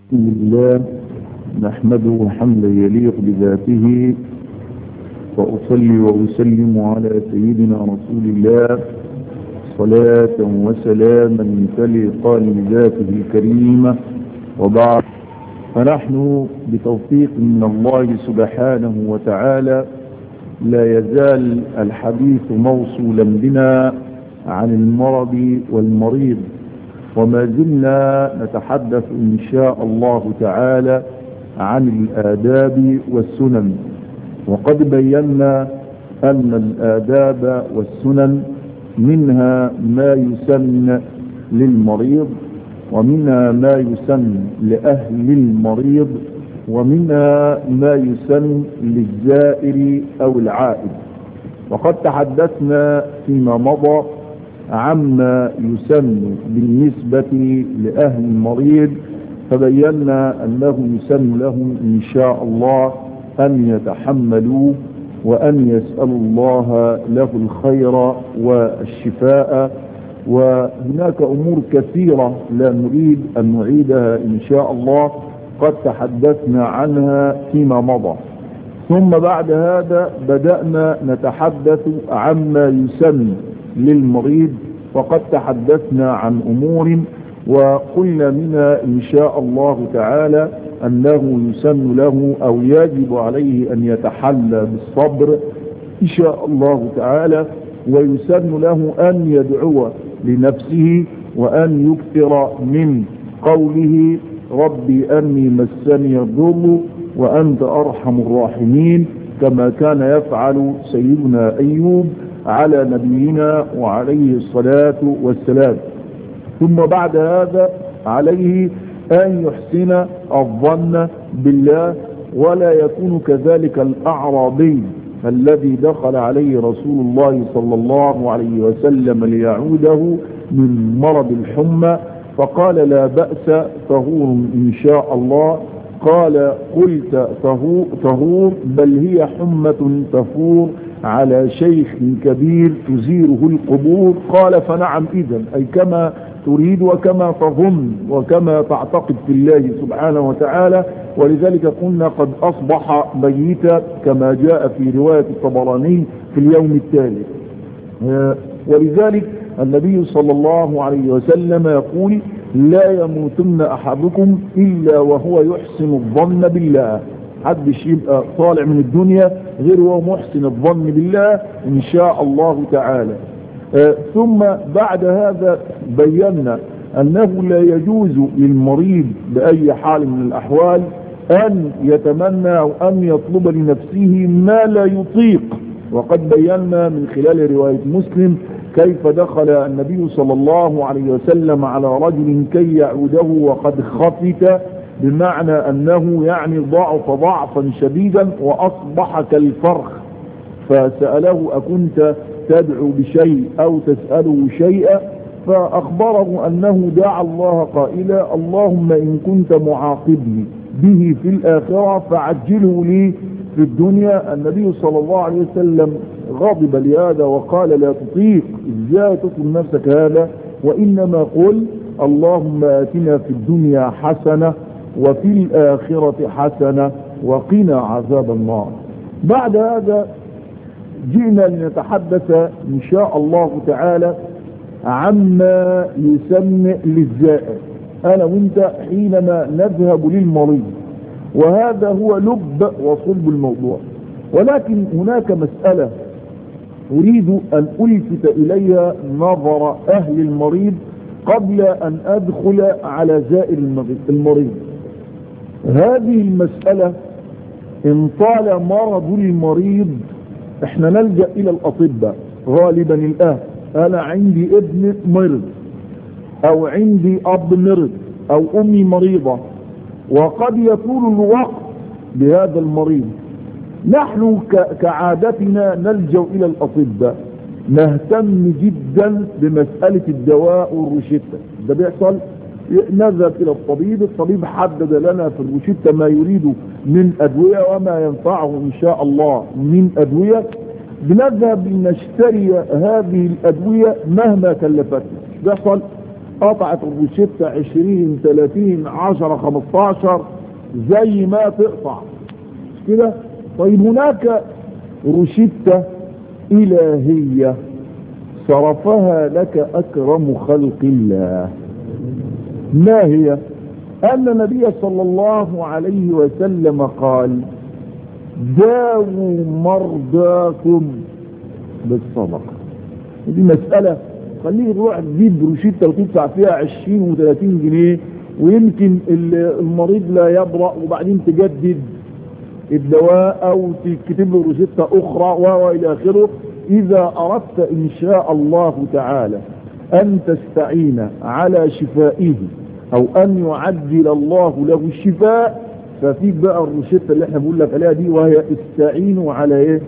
بسم الله نحمده حمدا يليق بذاته، وأصلي وأسلم على سيدنا رسول الله صلاة وسلاما تليقان بذاته الكريمة. وبعد، فنحن بتوفيق من الله سبحانه وتعالى لا يزال الحديث موصولا بنا عن المرض والمريض، وما زلنا نتحدث إن شاء الله تعالى عن الآداب والسنن. وقد بينا أن الآداب والسنن منها ما يسن للمريض، ومنها ما يسن لأهل المريض، ومنها ما يسن للزائر أو العائد. وقد تحدثنا فيما مضى عما يسن بالنسبة لأهل المريض، فبينا أنه يسن لهم إن شاء الله أن يتحملوا وأن يسألوا الله له الخير والشفاء. وهناك أمور كثيرة لا نريد أن نعيدها إن شاء الله، قد تحدثنا عنها فيما مضى. ثم بعد هذا بدأنا نتحدث عما يسن للمريض، وقد تحدثنا عن أمور وقلنا منها إن شاء الله تعالى أنه يسن له أو يجب عليه أن يتحلى بالصبر إن شاء الله تعالى، ويسن له أن يدعو لنفسه وأن يكثر من قوله ربي أني مسني الضر وأنت أرحم الراحمين، كما كان يفعل سيدنا أيوب على نبينا وعليه الصلاة والسلام. ثم بعد هذا عليه أن يحسن الظن بالله، ولا يكون كذلك الأعرابي الذي دخل عليه رسول الله صلى الله عليه وسلم ليعوده من مرض الحمى، فقال لا بأس طهور إن شاء الله. قال قلت طهور بل هي حمة تفور على شيخ كبير تزيره القبور. قال فنعم إذن، أي كما تريد وكما تظن وكما تعتقد في الله سبحانه وتعالى. ولذلك قلنا قد أصبح ميتا كما جاء في رواية الطبراني في اليوم التالي. ولذلك النبي صلى الله عليه وسلم يقول لا يموتن أحدكم إلا وهو يحسن الظن بالله. حدش يبقى طالع من الدنيا غير وهو محسن الظن بالله إن شاء الله تعالى. ثم بعد هذا بينا أنه لا يجوز للمريض بأي حال من الأحوال أن يتمنى أو أن يطلب لنفسه ما لا يطيق. وقد بينا من خلال رواية مسلم كيف دخل النبي صلى الله عليه وسلم على رجل كي يعوده وقد خفت، بمعنى أنه يعني ضعف ضعفا شديدا وأصبح كالفرخ، فسأله أكنت تدعو بشيء أو تسأله شيئا؟ فأخبره أنه دعا الله قائلا اللهم إن كنت معاقبني به في الآخرة فعجله لي في الدنيا. النبي صلى الله عليه وسلم غضب لهذا وقال لا تطيق، ازاي تطلب نفسك هذا؟ وإنما قل اللهم آتنا في الدنيا حسنة وفي الآخرة حسنة وقنا عذاب النار. بعد هذا جئنا لنتحدث إن شاء الله تعالى عما يسمى للزائر أنا وانت حينما نذهب للمريض، وهذا هو لب وصلب الموضوع. ولكن هناك مسألة أريد أن ألفت إليها نظر أهل المريض قبل أن أدخل على زائر المريض. هذه المسألة إن طال مرض المريض احنا نلجأ إلى الأطباء غالبا الآن. أنا عندي ابن مرض أو عندي أب مرض أو أمي مريضة، وقد يطول الوقت بهذا المريض. نحن كعادتنا نلجأ إلى الأطباء، نهتم جدا بمسألة الدواء والروشتة. ده بيحصل نذهب إلى الطبيب حدد لنا في الروشتة ما يريده من أدوية وما ينفعه إن شاء الله من أدوية، بنذهب لنشتري هذه الأدوية مهما كلفتنا. بيحصل قطعت الروشتة 20 30 10 15 زي ما تقطع مش كده. طيب هناك روشتة إلهية صرفها لك أكرم خلق الله، ما هي؟ أن النبي صلى الله عليه وسلم قال داووا مرضاكم بالصدقة. دي مسألة خليه تروح تجيب روشتة وتدفع فيها 20 و30 جنيه ويمكن المريض لا يبرأ وبعدين تجدد الدواء او تكتب له روشتة اخرى والى اخره. اذا اردت ان شاء الله تعالى ان تستعين على شفائه او ان يعجل الله له الشفاء ففيك بقى الروشتة اللي احنا بنقول لك عليها دي، وهي استعينوا على ايه؟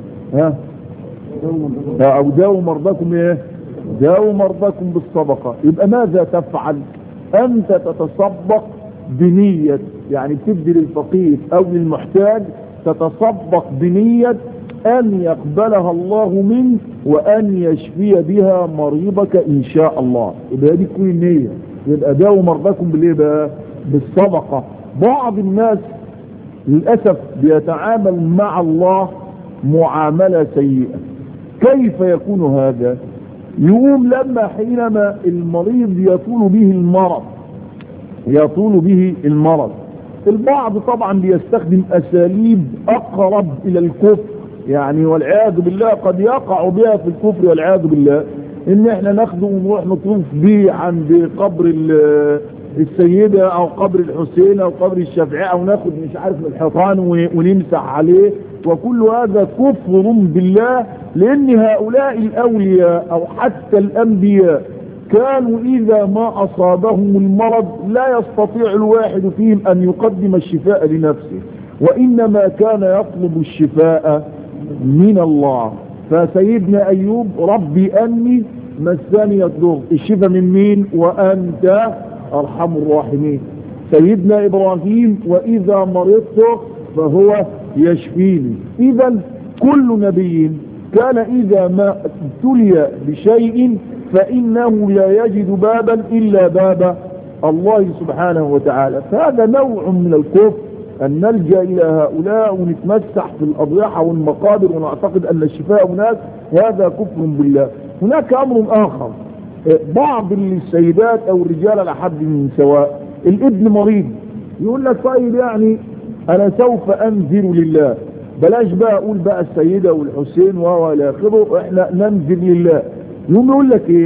او داووا مرضاكم ايه؟ داووا مرضاكم بالصدقة. يبقى ماذا تفعل؟ انت تتصدق بنية، يعني تدي للفقير او للمحتاج، تتصدق بنية ان يقبلها الله منك وان يشفي بها مريضك ان شاء الله. يبقى دي تكون النية. يبقى داووا مرضاكم بالايه بقى؟ بالصدقة. بعض الناس للأسف بيتعامل مع الله معاملة سيئة. كيف يكون هذا؟ يقوم لما حينما المريض يطول به المرض البعض طبعا بيستخدم أساليب أقرب إلى الكفر، يعني والعياذ بالله قد يقع بها في الكفر والعياذ بالله، إن احنا ناخده ونروح نطوف به عند قبر السيدة أو قبر الحسين أو قبر الشافعي أو ناخد مش عارف من الحيطان ونمسح عليه، وكل هذا كفر بالله. لأن هؤلاء الأولياء أو حتى الأنبياء كانوا إذا ما أصابهم المرض لا يستطيع الواحد فيهم أن يقدم الشفاء لنفسه، وإنما كان يطلب الشفاء من الله. فسيدنا أيوب ربي أني مسني الضر، الشفاء من مين؟ وأنت أرحم الراحمين. سيدنا إبراهيم وإذا مرضت فهو يشفيني. إذا كل نبي كان إذا ما ابتلي بشيء فإنه لا يجد بابا إلا باب الله سبحانه وتعالى. فهذا نوع من الكفر أن نلجأ إلى هؤلاء ونتمسح في الأضرحة والمقابر ونعتقد أن الشفاء هناك، هذا كفر بالله. هناك أمر آخر، بعض السيدات أو الرجال على حد من سواء، الابن مريض يقول لك طيب يعني أنا سوف أنذر لله، بلاش بقى أقول بقى السيدة والحسين والى آخره، إحنا ننذر لله. يقول لك إيه؟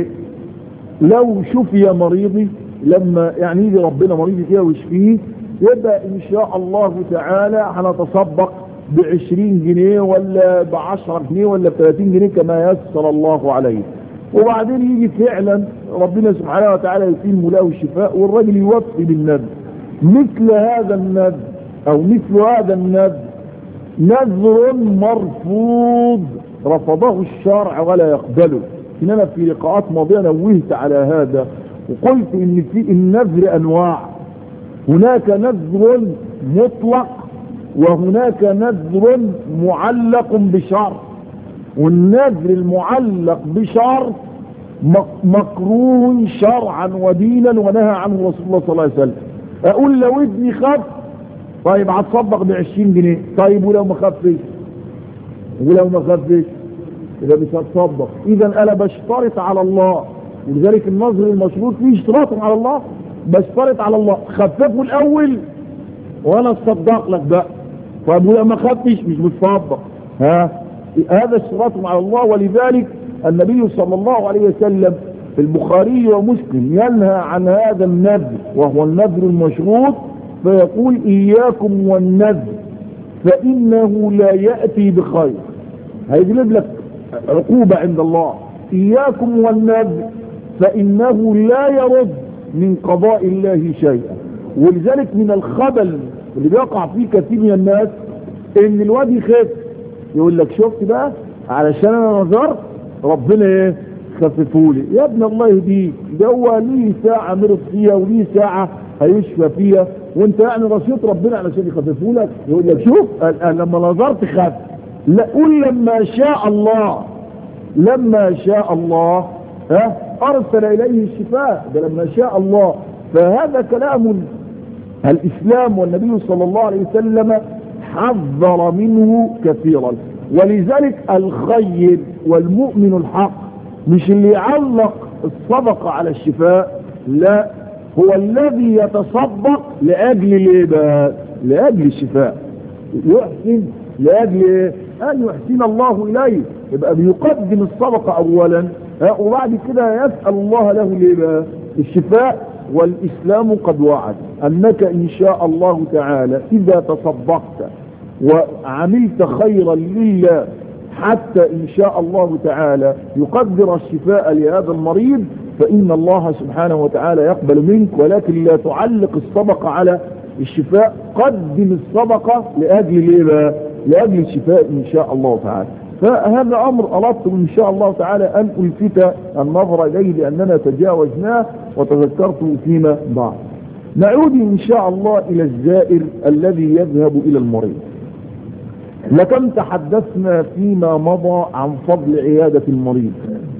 لو شفي مريضي لما يعني يجي ربنا مريضي كده ويشفيه، يبقى إن شاء الله تعالى هنتصدق ب20 جنيه ولا ب10 جنيه ولا ب30 جنيه كما يسر الله عليه. وبعدين يجي فعلا ربنا سبحانه وتعالى يتم له الشفاء والرجل يوفي بالنذر. مثل هذا النذر او مثل هذا النذر نذر مرفوض رفضه الشرع ولا يقبله. انما في لقاءات ماضيه نوهت على هذا وقلت ان في النذر انواع، هناك نذر مطلق وهناك نذر معلق بشرط، والنذر المعلق بشرط مكروه شرعا ودينا ونهى عنه رسول الله صلى الله عليه وسلم. اقول لو ابني خف طيب هتصدق ب20 جنيه، طيب ولو ما خفش يبقى مش هتصدق. اذا انا بشترط على الله، ولذلك النذر المشروط فيه اشتراط على الله، بشترط على الله خففه الاول وانا اصدق لك بقى، طيب ولو ما خفش مش بتصدق. هذا اشتراط على الله. ولذلك النبي صلى الله عليه وسلم في البخاري ومسلم ينهى عن هذا النذر وهو النذر المشروط، فيقول إياكم والنذر فإنه لا يأتي بخير، هيجلب لك عقوبة عند الله. إياكم والنذر فإنه لا يرد من قضاء الله شيئا. ولذلك من الخبل اللي بيقع فيه كثير من الناس ان الواد يخف يقول لك شفت بقى علشان انا نظرت ربنا ايه خففولي. يا ابن الله يهديك، ده هو ليه ساعة مرض فيها وليه ساعة هيشفى فيها، وانت يعني رشيط ربنا علشان يخففولك. يقول لك شوف لما نظرت خف. لا قول لما شاء الله، لما شاء الله أرسل إليه الشفاء، ده لما شاء الله. فهذا كلام الإسلام والنبي صلى الله عليه وسلم حذر منه كثيرا. ولذلك الخير والمؤمن الحق مش اللي يعلق الصدقة على الشفاء، لا، هو الذي يتصدق لأجل لأجل الشفاء، يحسن لأجل أن يحسن الله إليه، يبقى بيقدم الصدقة أولا وبعد كده يسأل الله له الشفاء. والإسلام قد وعد أنك إن شاء الله تعالى إذا تصدقت وعملت خيرا لله حتى إن شاء الله تعالى يقدر الشفاء لهذا المريض، فإن الله سبحانه وتعالى يقبل منك، ولكن لا تعلق الصدقة على الشفاء، قدم الصدقة لأجل الشفاء إن شاء الله تعالى. فهذا أمر أردت إن شاء الله تعالى أن ألفت النظر إليه لأننا تجاوزناه وتذكرته فيما بعد. نعود إن شاء الله إلى الزائر الذي يذهب إلى المريض. لكم تحدثنا فيما مضى عن فضل عيادة المريض،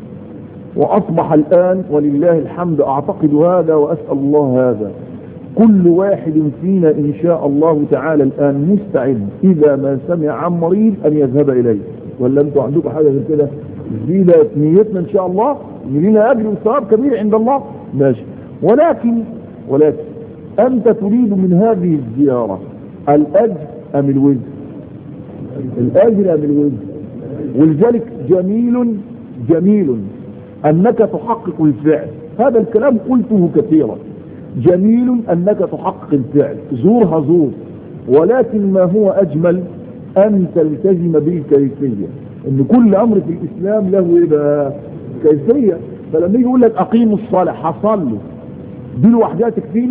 وأصبح الآن ولله الحمد أعتقد هذا وأسأل الله هذا، كل واحد فينا إن شاء الله تعالى الآن مستعد إذا ما سمع عن مريض أن يذهب إليه. ولا أنتوا عندكم حاجة غير كده؟ دي نيتنا إن شاء الله لنا أجر وثواب كبير عند الله، ماشي. ولكن أنت تريد من هذه الزيارة الأجر أم الوزر؟ الأجر أم الوزر؟ ولذلك جميل أنك تحقق الفعل. هذا الكلام قلته كثيرا. جميل أنك تحقق الفعل، زورها زور، ولكن ما هو أجمل أن تلتزم بالكيفية. إن كل أمر في الإسلام له كيفية. فلما يجي يقول لك أقيموا الصلاة، حصلوا دي لوحدها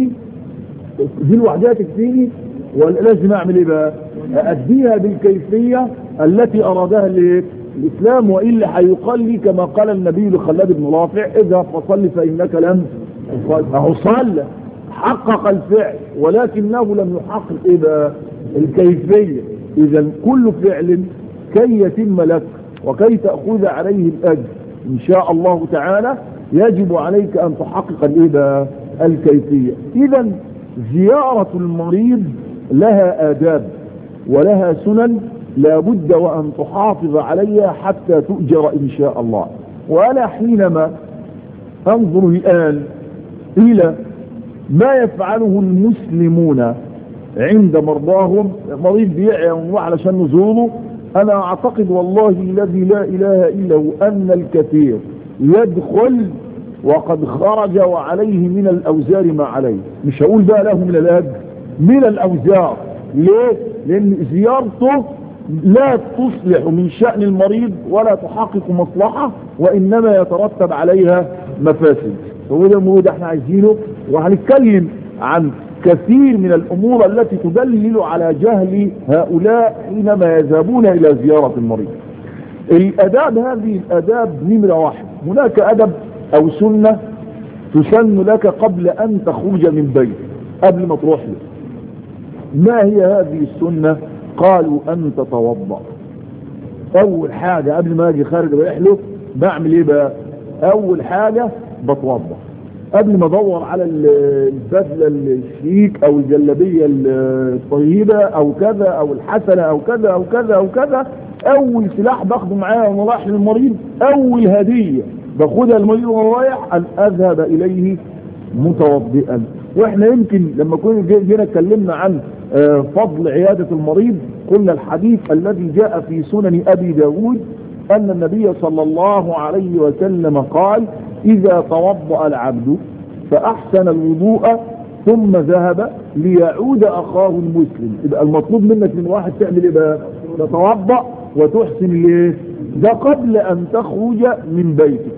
تكفيني، ولا لازم أعمل أأديها بالكيفية التي أرادها الإسلام، وإلا هيقال لي كما قال النبي لخلاد بن رافع: اذهب فصل فإنك لم تصل. حقق الفعل ولكنه لم يحقق الكيفية. إذا كل فعل كي يتم لك وكي تأخذ عليه الأجر إن شاء الله تعالى يجب عليك أن تحقق الكيفية. إذا زيارة المريض لها آداب ولها سنن لا بد وأن تحافظ عليها حتى تؤجر إن شاء الله. وأنا حينما أنظر الآن إلى ما يفعله المسلمون عند مرضاهم، مريض بيعيا علشان نزوره، أنا أعتقد والله الذي لا إله إلا هو أن الكثير يدخل وقد خرج وعليه من الأوزار ما عليه. مش هقول بقى له من الأجر، من الأوزار. ليه؟ لأن زيارته لا تصلح من شأن المريض ولا تحقق مصلحة، وإنما يترتب عليها مفاسد. وده الموضوع احنا عايزينه، وهنتكلم عن كثير من الأمور التي تدلل على جهل هؤلاء حينما يذهبون إلى زيارة المريض. الأداب، هذه الأداب نمرة واحد. هناك أدب أو سنة تسن لك قبل أن تخرج من بيت، قبل ما تروح له. ما هي هذه السنة؟ قالوا أن تتوضأ. أول حاجة قبل ما أجي خارج رايح له بعمل إيه بقى؟ أول حاجة بتوضأ قبل ما ادور على البدلة الشيك او الجلابية الطيبة او كذا او الحسنة او كذا او كذا او كذا. اول سلاح باخده معايا وانا رايح للمريض، اول هدية باخدها للمريض وانا رايح، ان اذهب اليه متوضئا. واحنا يمكن لما كنا جينا اتكلمنا عن فضل عيادة المريض قلنا الحديث الذي جاء في سنن ابي داود ان النبي صلى الله عليه وسلم قال: إذا توضأ العبد فأحسن الوضوء ثم ذهب ليعود أخاه المسلم. يبقى المطلوب منك من واحد تعمل إيه بقى؟ تتوضأ وتحسن ليه؟ ده قبل أن تخرج من بيتك.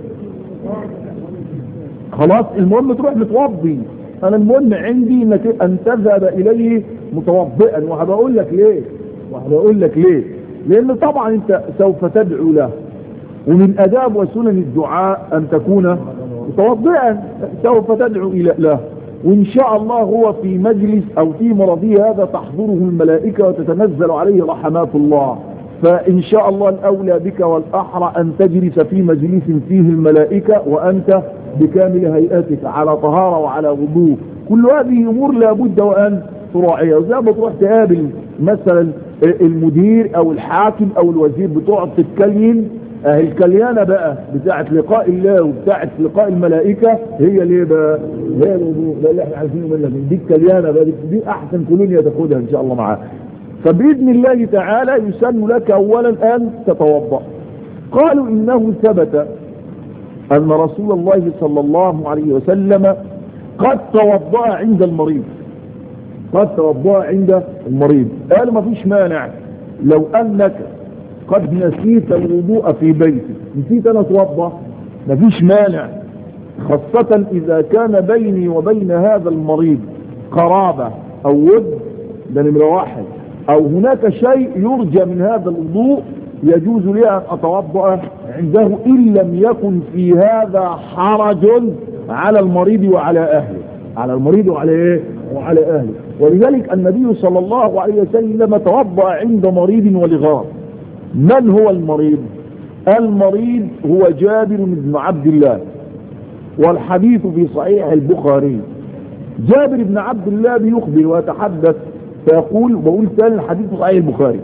خلاص، المهم تروح متوضي. أنا المهم عندي إنك أن تذهب إليه متوضئا. وهبقول لك ليه؟ لأن طبعا أنت سوف تدعو له، ومن أداب وسنن الدعاء أن تكون متوضئا. سوف تدعو له، وإن شاء الله هو في مجلس أو في مرضيه هذا تحضره الملائكة وتتنزل عليه رحمات الله. فإن شاء الله الأولى بك والأحرى أن تجلس في مجلس فيه الملائكة وأنت بكامل هيئتك على طهارة وعلى وضوء. كل هذه أمور لابد وأن تراعيها. زي ما تروح تقابل مثلا المدير أو الحاكم أو الوزير بتقعد تتكلم، الكليانة بقى بتاعت لقاء الله وبتاعت لقاء الملائكة هي ليه بقى؟ هي الوضوء ده اللي احنا عارفينه منك، دي الكليانة بقى، دي أحسن كولونيا تاخدها إن شاء الله معاك. فبإذن الله تعالى يسن لك أولا أن تتوضأ. قالوا إنه ثبت أن رسول الله صلى الله عليه وسلم قد توضأ عند المريض، قد توضأ عند المريض. قالوا ما فيش مانع لو أنك قد نسيت الوضوء في بيتك، نسيت أنا أتوضأ، ما فيش مانع، خاصة إذا كان بيني وبين هذا المريض قرابة أو ود، ده نمرة واحد، أو هناك شيء يرجى من هذا الوضوء يجوز لي أن أتوضأ عنده إن لم يكن في هذا حرج على المريض وعلى أهله، على المريض وعلى إيه؟ وعلى أهله. ولذلك النبي صلى الله عليه وسلم توضأ عند مريض ولغار. من هو المريض؟ المريض هو جابر بن عبد الله، والحديث في صحيح البخاري. جابر بن عبد الله بيخبر ويتحدث فيقول، وبقول ثاني الحديث في صحيح البخاري: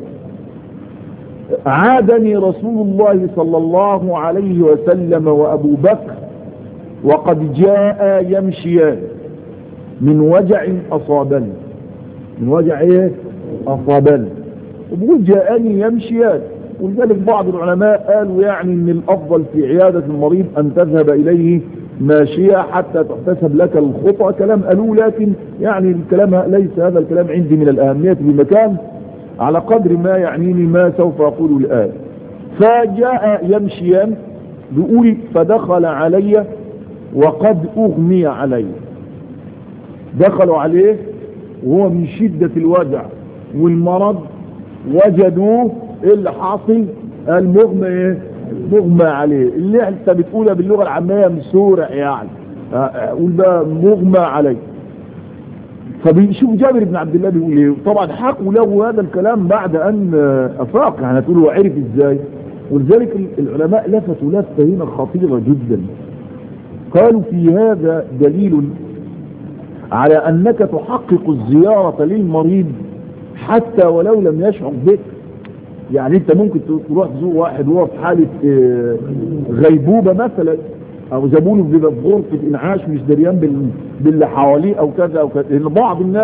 عادني رسول الله صلى الله عليه وسلم وأبو بكر وقد جاء يمشيان من وجع أصابني، من وجع ايه؟ أصابني. وبقول جاءني يمشيان، ولذلك بعض العلماء قالوا يعني ان الافضل في عيادة المريض ان تذهب اليه ماشية حتى تحتسب لك الخطأ. كلام قالوه، لكن يعني الكلام ليس هذا الكلام عندي من الأهمية بمكان على قدر ما يعنيني ما سوف أقوله الآن. فجاء يمشيان، بيقول فدخل علي وقد أغمي علي، دخلوا عليه وهو من شدة الوجع والمرض، وجدوه ايه اللي حاصل؟ المغمى ايه؟ مغمى عليه، اللي انت بتقولها باللغة العامية مسورع يعني، قول بقى مغمى عليه. فبيشوف جابر بن عبد الله بيقول ايه. طبعا حقوا له هذا الكلام بعد ان افاق، يعني هتقول له عرف ازاي؟ ولذلك العلماء لفتوا لفتة هنا خطيرة جدا، قالوا في هذا دليل على انك تحقق الزيارة للمريض حتى ولو لم يشعر بك. يعني انت ممكن تروح تزور واحد وهو في حالة غيبوبة مثلا، او زبونه بيبقى في غرفة انعاش مش دريان باللي حواليه او كذا او كذا. لان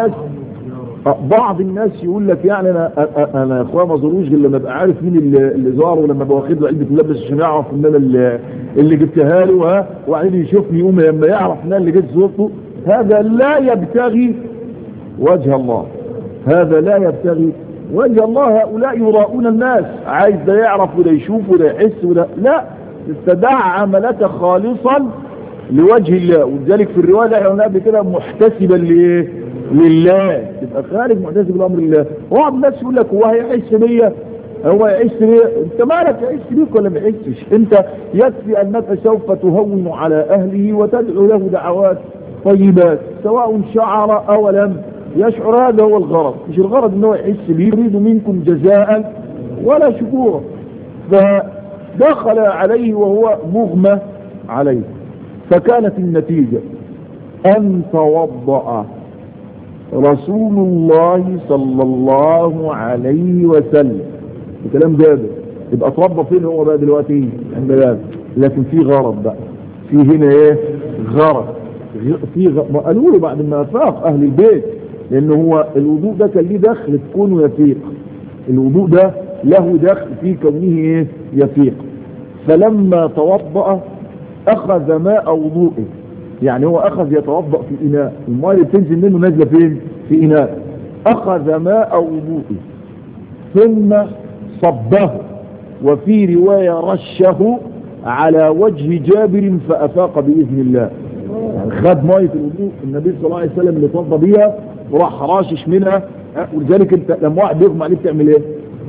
بعض الناس يقول لك يعني انا يا اخويا ما زوروش غير لما ابقى عارف مين اللي زاره، ولما ابقى واخد له علبة ملبس عشان يعرف ان انا اللي جبتها له، وبعدين يشوفني يقوم لما يعرف ان انا اللي جبت زورته. هذا لا يبتغي وجه الله، هذا لا يبتغي وجه الله. هؤلاء يراؤون الناس، عايز ده يعرف وده يشوف وده يحس وده لا، استدع عملك خالصا لوجه الله. ولذلك في الرواية اللي احنا قلناها قبل كده محتسبا لايه؟ لله، تبقى خارج محتسب لامر الله. بعض الناس يقول لك هو هيحس بيا، هو يحس بيا، انت مالك يحس بيك ولا ما يحسش؟ انت يكفي انك سوف تهون على اهله وتدعو له دعوات طيبات سواء شعر او لم يشعر. هذا هو الغرض، مش الغرض انه يحس بيه، يريد منكم جزاء ولا شكورا. فدخل عليه وهو مغمى عليه، فكانت النتيجة ان توضأ رسول الله صلى الله عليه وسلم. الكلام جابر، يبقى اتوضى فين هو بقى دلوقتي؟ عند باب. لكن في غرض بقى، في هنا ايه؟ غرض. قالوا له بعد ما فاق اهل البيت، لان هو الوضوء ده كان ليه دخل في كونه يفيق، الوضوء ده له دخل في كونه ايه؟ يفيق. فلما توضأ اخذ ماء وضوئه، يعني هو اخذ يتوضأ في اناء، الماء اللي بتنزل منه نازله فين؟ في اناء. اخذ ماء وضوئه ثم صبه، وفي رواية رشه على وجه جابر فافاق باذن الله. يعني خد مية الوضوء النبي صلى الله عليه وسلم اللي توضى بيها وراح راشش منها. ولذلك انت لما واحد بيغمى عليه بتعمل ايه؟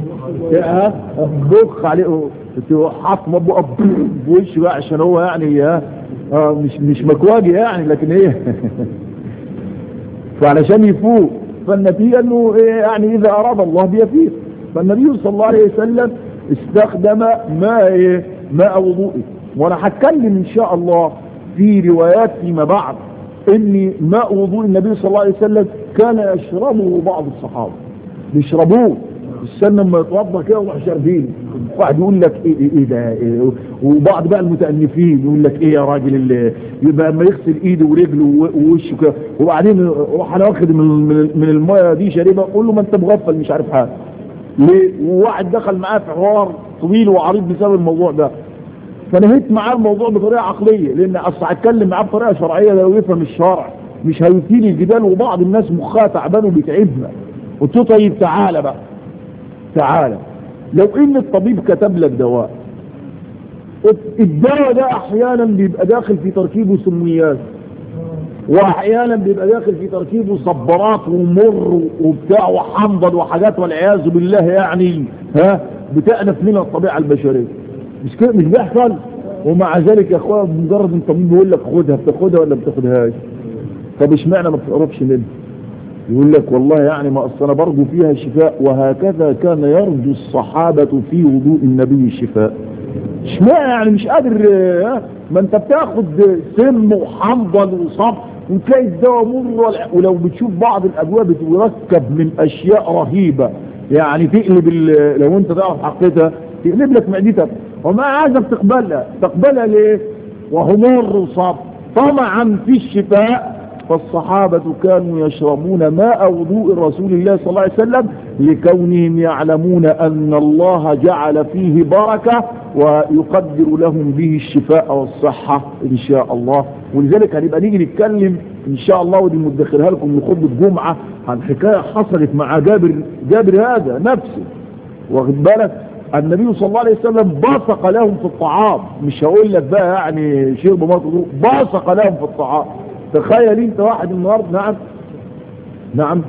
بخ عليه، حط مبقى بوش بقى عشان هو يعني مش مكواجي يعني، لكن ايه فعلشان يفوق. فالنتيجة انه إيه؟ يعني اذا اراد الله بيفيق. فالنبي صلى الله عليه وسلم استخدم ماء وضوئه. وانا هتكلم ان شاء الله في روايات فيما بعد ان ماء وضوء النبي صلى الله عليه وسلم كان يشربه بعض الصحابه، بيشربوه السنة لما يتوضا كده ويروح شاربينه. واحد يقول لك ايه ده إيه، وبعض بقى المتأنفين يقول لك ايه يا راجل اللي يبقى اما يغسل ايده ورجله ووشه كده وبعدين روح انا واخد من الميه دي شاربها، قول له ما انت مغفل مش عارف حاجه ليه. وواحد دخل معاه في حوار طويل وعريض بسبب الموضوع ده، فنهيت معاه الموضوع بطريقه عقليه، لان اصل هتكلم معاه بطريقه شرعيه لو يفهم الشرع مش هيثير الجدال، وبعض الناس مخها تعبان وبيتعبنا. قلت له طيب تعالى بقى، تعالى لو ان الطبيب كتب لك دواء، الدواء ده احيانا بيبقى داخل في تركيبه سميات، واحيانا بيبقى داخل في تركيبه صبارات ومر وبتاع وحنظل وحاجات والعياذ بالله يعني بتأنف منها الطبيعه البشريه. مش كده؟ مش بيحصل؟ ومع ذلك يا اخويا مجرد الطبيب بيقول لك خدها، بتاخدها ولا ما بتاخدهاش؟ طب اشمعنى ما بتقربش منها؟ يقول لك والله يعني ما اصل انا برجو فيها شفاء. وهكذا كان يرجو الصحابه في وضوء النبي الشفاء. اشمعنى يعني مش قادر؟ ما انت بتاخد سم وحنظل وصب وتلاقي الدواء مر، ولو بتشوف بعض الادويه بتركب من اشياء رهيبه يعني تقلب لو انت تعرف حقيقتها تقلب لك معدتك، وما عايزك تقبلها ليه؟ وهو مر وصب طمعا في الشفاء. فالصحابة كانوا يشربون ماء وضوء رسول الله صلى الله عليه وسلم لكونهم يعلمون أن الله جعل فيه بركة ويقدر لهم به الشفاء والصحة إن شاء الله. ولذلك هنبقى نيجي نتكلم إن شاء الله، ودي مدخرها لكم لخطبة جمعة، عن حكاية حصلت مع جابر هذا نفسه، واخد بالك؟ النبي صلى الله عليه وسلم بصق لهم في الطعام، مش هقول لك بقى يعني شرب ماء وضوء، بصق لهم في الطعام. تخيل انت واحد النهارده نعم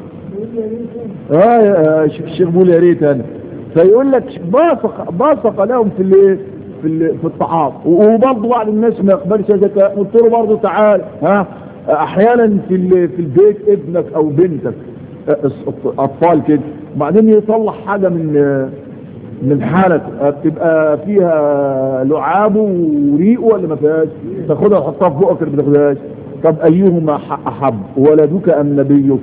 الشيخ بيقول يا ريت انا، فيقول لك بصق لهم في الطعام. وبرضه بعض الناس ما يقبلش هذا، قلت له برضه تعال احيانا في البيت ابنك او بنتك اطفال كده، وبعدين يطلع حاجه من حالك بتبقى فيها لعابه وريقه ولا ما فيهاش، تاخدها وتحطها في بقك اللي ما تاخدهاش. طب ايهما احب، ولدك ام نبيك؟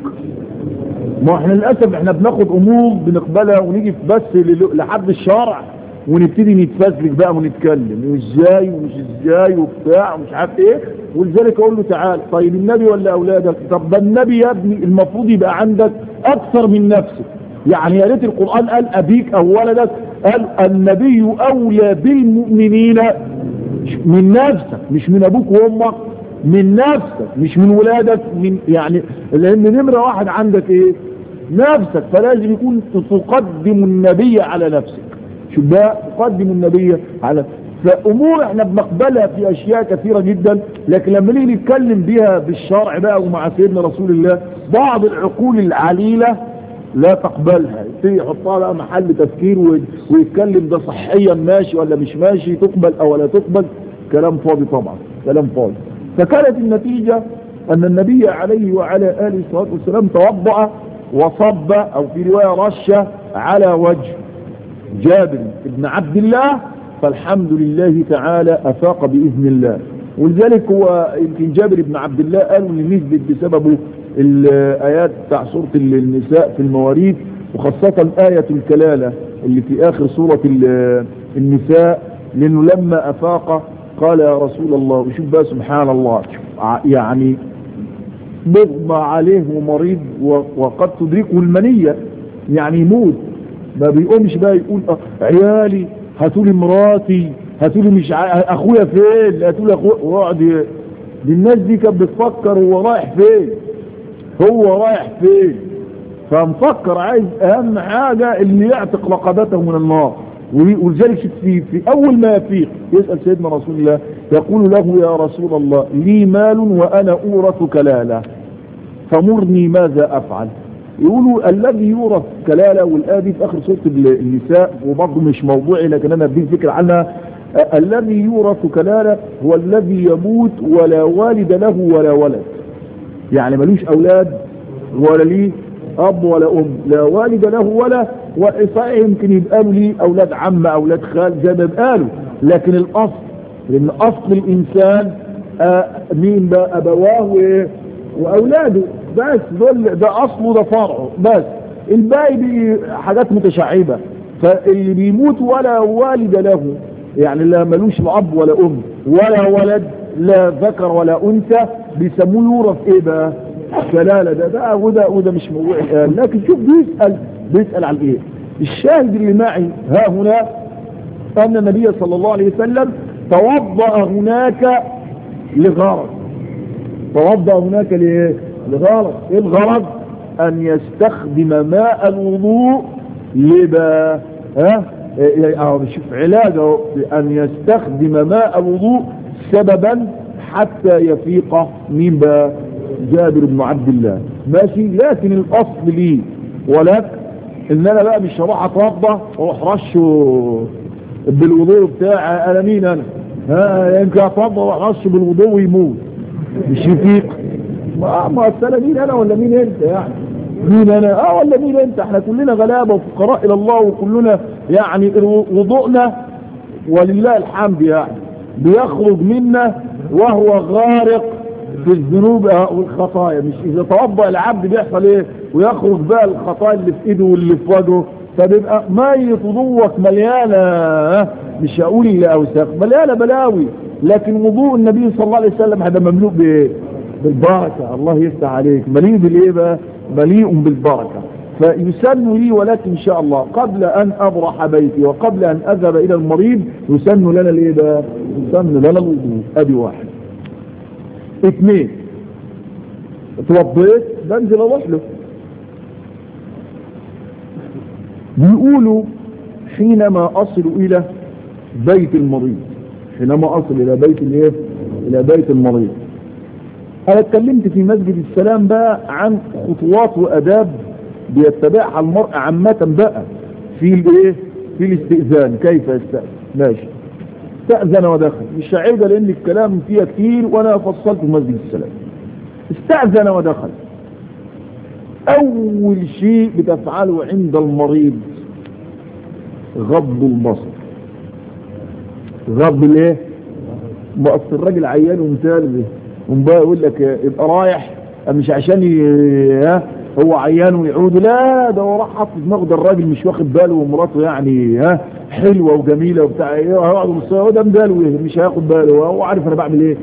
ما احنا للاسف احنا بناخد امور بنقبلها ونيجي بس لحد الشرع ونبتدي نتفزلك بقى ونتكلم وازاي ومش ازاي وبتاع ومش عارف ايه. ولذلك اقول له تعال طيب النبي ولا اولادك؟ طب ده النبي يا ابني المفروض يبقى عندك اكثر من نفسك، يعني يا ريت القران قال ابيك او ولدك، قال النبي اولى بالمؤمنين من نفسك، مش من ابوك وامك، من نفسك مش من ولادك، من يعني لان نمرة واحد عندك ايه؟ نفسك. فلازم يكون تقدم النبي على نفسك. شو بقى؟ تقدم النبي على فامور احنا بنقبلها في اشياء كثيرة جدا، لكن لما نيجي نتكلم بها بالشرع بقى ومع سيدنا رسول الله بعض العقول العليلة لا تقبلها، يحطها بقى محل تفكير ويتكلم ده صحيا ماشي ولا مش ماشي، تقبل او لا تقبل، كلام فاضي طبعا، كلام فاضي. فكانت النتيجة أن النبي عليه وعلى آله الصلاة والسلام توضأ وصب أو في رواية رش على وجه جابر بن عبد الله، فالحمد لله تعالى أفاق بإذن الله. ولذلك هو يمكن جابر بن عبد الله قالوا اللي نزلت بسببه الآيات بتاع سورة النساء في المواريث، وخاصة آية الكلالة اللي في آخر سورة النساء، لأنه لما أفاق قال يا رسول الله، وشوف بقى سبحان الله، يعني مغمى عليه ومريض وقد تدركه المنية، يعني يموت، ما بيقومش بقى يقول عيالي هاتوا لي مراتي، هاتوا لي مش اخويا فين، هاتوا لي اخويا، ويقعد. الناس دي كانت بتفكر هو رايح فين، هو رايح فين، فمفكر عايز اهم حاجة اللي يعتق رقبته من النار. ولذلك في اول ما يفيق يسأل سيدنا رسول الله يقول له يا رسول الله لي مال وانا اورث كلالة فمرني ماذا افعل؟ يقولوا الذي يورث كلالة، والآية دي في اخر سورة النساء وبرضه مش موضوعي لكن انا بدي فكرة عنها. الذي يورث كلالة هو الذي يموت ولا والد له ولا ولد، يعني ملوش اولاد ولا ليه اب ولا ام، لا والد له وصحيح يمكن يبقى لي اولاد عم اولاد خال زي ما يبقى له، لكن الاصل، لان اصل الانسان مين بقى؟ ابواه واولاده بس، دول ده اصله ده فرعه بس، الباقي دي حاجات متشعبه. فاللي بيموت ولا والد له، يعني لا ملوش اب ولا ام ولا ولد، لا ذكر ولا انثى، بيسموه يورث ايه بقى؟ كلاله. ده وده مش موضوع الان، لكن شوف بيسال عن ايه. الشاهد اللي معي ها هنا ان النبي صلى الله عليه وسلم توضأ هناك لغرض. توضأ هناك لغرض. ايه الغرض؟ ان يستخدم ماء الوضوء لبا شوف علاجه، ان يستخدم ماء الوضوء سببا حتى يفيق مين بقى؟ جابر بن عبد الله. ماشي، لكن الاصل لي ولك ان انا بقى مش هروح اتوضى واروح رشه بالوضوء بتاعي. انا مين انا؟ يمكن اتوضى واروح رشه بالوضوء ويموت مش يفيق. ما السنة مين انا ولا مين انت يعني؟ مين انا ولا مين انت؟ احنا كلنا غلابة وفقراء الى الله، وكلنا يعني وضوءنا ولله الحمد يعني بيخرج منا وهو غارق في الذنوب والخطايا. مش اذا توضأ العبد بيحصل ايه؟ ويخرج بقى الخطايا اللي في ايده واللي في وجهه، فبيبقى ميت وضوءك مليانة، مش هقول اوساخ، مليانة بلاوي. لكن وضوء النبي صلى الله عليه وسلم هذا مملوء بايه؟ بالبركة. الله يفتح عليك، مليء بالايه بقى؟ مليء بالبركة. فيسن لي ولكن ان شاء الله قبل ان ابرح بيتي وقبل ان اذهب الى المريض يسن لنا الايه بقى؟ يسن لنا الوضوء. ادي واحد. اثنين، اتوضيت بنزل اروح له. بيقولوا حينما اصل الى بيت المريض، حينما اصل الى بيت الايه؟ الى بيت المريض. انا اتكلمت في مسجد السلام بقى عن خطوات واداب بيتبعها المرء عامة بقى في الايه؟ في الاستئذان. كيف يستأذن؟ ماشي، استأذن ودخل، مش هعيدها لان الكلام فيها كتير وانا فصلت في مسجد السلام. استأذن ودخل، اول شيء بتفعله عند المريض غض البصر. غض الايه؟ بقص الراجل عيان ومثال ومبقى يقول لك يبقى رايح مش عشان هو عيان ويعود، لا ده هو راح حط في دماغه، ده الراجل مش واخد باله ومراته يعني حلوه وجميله وبتاع هيقعد يبص ده مدلوي مش هياخد باله، هو عارف انا بعمل ايه.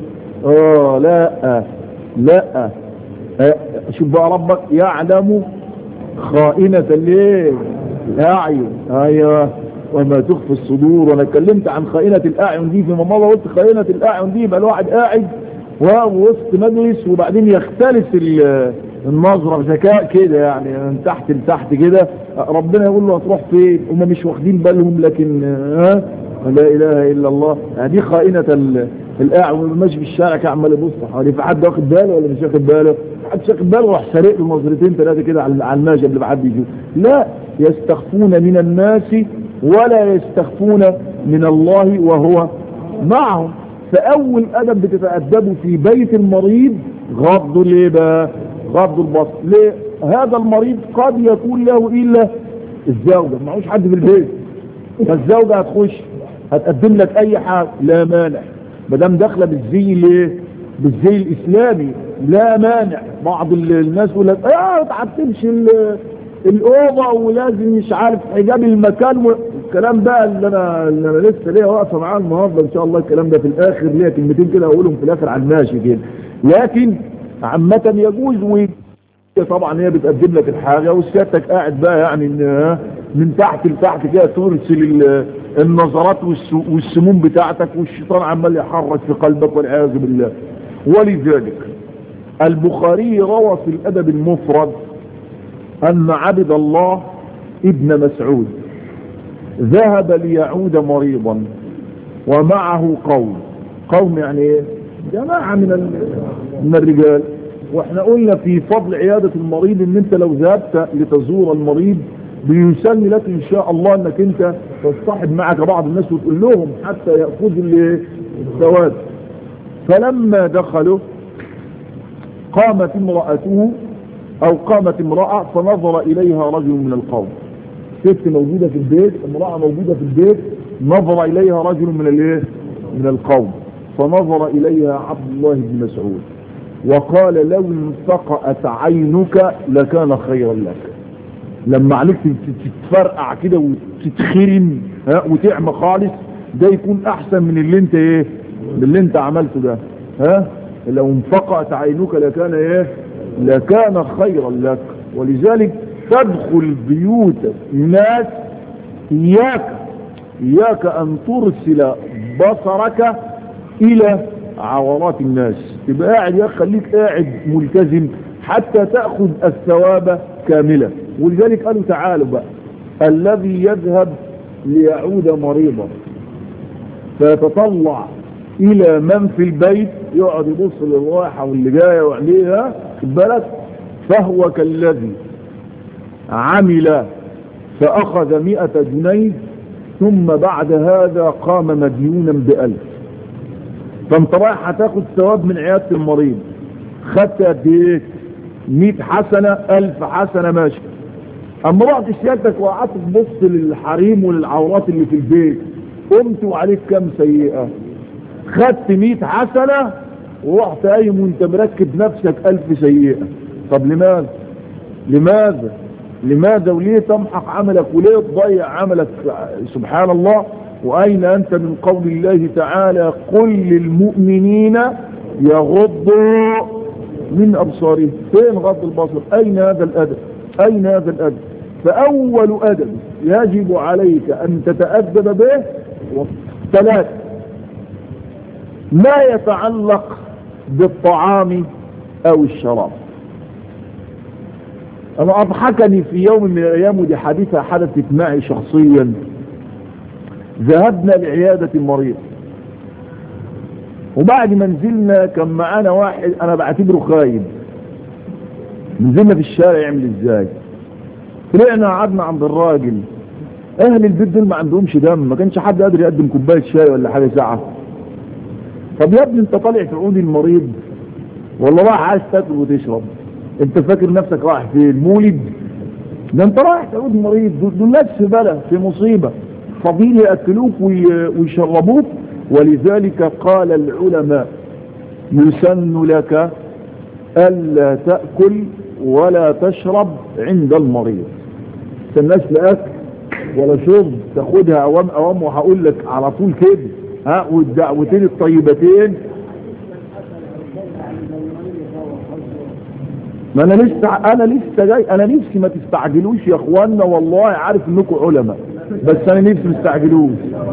لا شوف بقى ربك يعلم خائنة الايه؟ الاعين. ايوه، وما تخفي الصدور. وانا اتكلمت عن خائنة الاعين دي في ماما، قلت خائنة الاعين دي يبقى الواحد قاعد ووسط مجلس وبعدين يختلس النظرة بذكاء كده، يعني من تحت لتحت كده، ربنا يقول له هتروح فين؟ هم مش واخدين بالهم، لكن لا اله الا الله. يعني دي خائنة الاعين. ماشي في الشارع كده عمال يبص حواليه، في حد واخد باله ولا مش واخد باله؟ حد واخد باله راح سارق له نظرتين ثلاثه كده على الماشي قبل ما حد يشوف. لا يستخفون من الناس ولا يستخفون من الله وهو معهم. فاول ادب بتتادبوا في بيت المريض غض الايه بقى؟ غض البصر. ليه؟ هذا المريض قد يكون له الا الزوجه، معهوش حد في البيت، فالزوجه هتخش هتقدم لك اي حاجه لا مانع، ما دام داخله بالزي الايه؟ بالزي الاسلامي لا مانع. بعض الناس يقول لك ما تعتمش الاوضه ولازم مش عارف حجاب المكان والكلام بقى اللي انا لسه ليا واقفه معاه النهارده ان شاء الله. الكلام ده في الاخر ليا كلمتين كده اقولهم في الاخر على الماشي كده. لكن عامه يجوز، طبعا هي بتقدم لك الحاجه وسيادتك قاعد بقى يعني من تحت لتحت كده ترسل النظرات والسموم بتاعتك، والشيطان عمال يحرك في قلبك والعياذ بالله. ولذلك البخاري روى في الادب المفرد ان عبد الله ابن مسعود ذهب ليعود مريضا ومعه قوم يعني ايه؟ جماعة من الرجال. واحنا قلنا في فضل عيادة المريض ان انت لو ذهبت لتزور المريض بيسن لك ان شاء الله انك انت تصطحب معك بعض الناس وتقول لهم حتى يأخذوا الثواب. فلما دخلوا قامت امرأة فنظر اليها رجل من القوم. ست موجودة في البيت، امرأة موجودة في البيت، نظر إليها رجل من الايه؟ من القوم، فنظر إليها عبد الله بن مسعود وقال لو انفقأت عينك لكان خيرا لك. لما عليك تتفرقع كده وتتخرم وتعمى خالص، ده يكون احسن من اللي انت ايه؟ من اللي انت عملته ده. لو انفقأت عينك لكان ايه؟ لكان خيرا لك. ولذلك تدخل بيوت الناس، إياك أن ترسل بصرك إلى عورات الناس. تبقى قاعد يا خليك قاعد ملتزم حتى تأخذ الثواب كاملة. ولذلك قالوا تعالوا بقى، الذي يذهب ليعود مريضا فيتطلع إلى من في البيت، يقعد يبص للراحة واللي جاية وعليها بالك، فهو كالذي عمل فأخذ 100 جنيه ثم بعد هذا قام مديونا ب1000. فانت رايح هتاخد ثواب من عيادة المريض، خدت قد ايه؟ 100 حسنة 1000 حسنة ماشي. اما رحت سيادتك وقعدت تبص للحريم وللعورات اللي في البيت، قمت وعليك كم سيئة؟ خدت 100 حسنة ورحت قايم وانت مركب نفسك 1000 سيئة. طب لماذا وليه تمحق عملك وليه تضيع عملك؟ سبحان الله. وأين أنت من قول الله تعالى قل للمؤمنين يغضوا من أبصارهم؟ فين غض البصر؟ أين هذا الأدب؟ فأول أدب يجب عليك أن تتأدب به 3 ما يتعلق بالطعام أو الشراب. أنا أضحكني في يوم من الأيام، ودي حادثة حدثت معي شخصيا. ذهبنا لعيادة المريض، وبعد ما نزلنا كان معانا واحد أنا بعتبره خايب. نزلنا في الشارع يعمل ازاي؟ طلعنا قعدنا عند الراجل. أهل البيت دول ما عندهمش دم، ما كانش حد قادر يقدم كوباية شاي ولا حاجة ساعة. طب يا ابني انت طالع تعود المريض والله رايح عايز تاكل وتشرب؟ انت فاكر نفسك رايح فين؟ مولد؟ ده انت رايح تعود مريض. دول ناس في بلا، في مصيبة، فاضيين يأكلوك ويشربوك. ولذلك قال العلماء يسن لك ألا تأكل ولا تشرب عند المريض. تناش لأكل ولا شرب، تاخدها أوام وهقول لك على طول كده والدعوتين الطيبتين. ما انا لسه جاي. انا نفسي ما تستعجلوش يا اخوانا، والله عارف انكم علماء، بس انا نفسي ما تستعجلوش.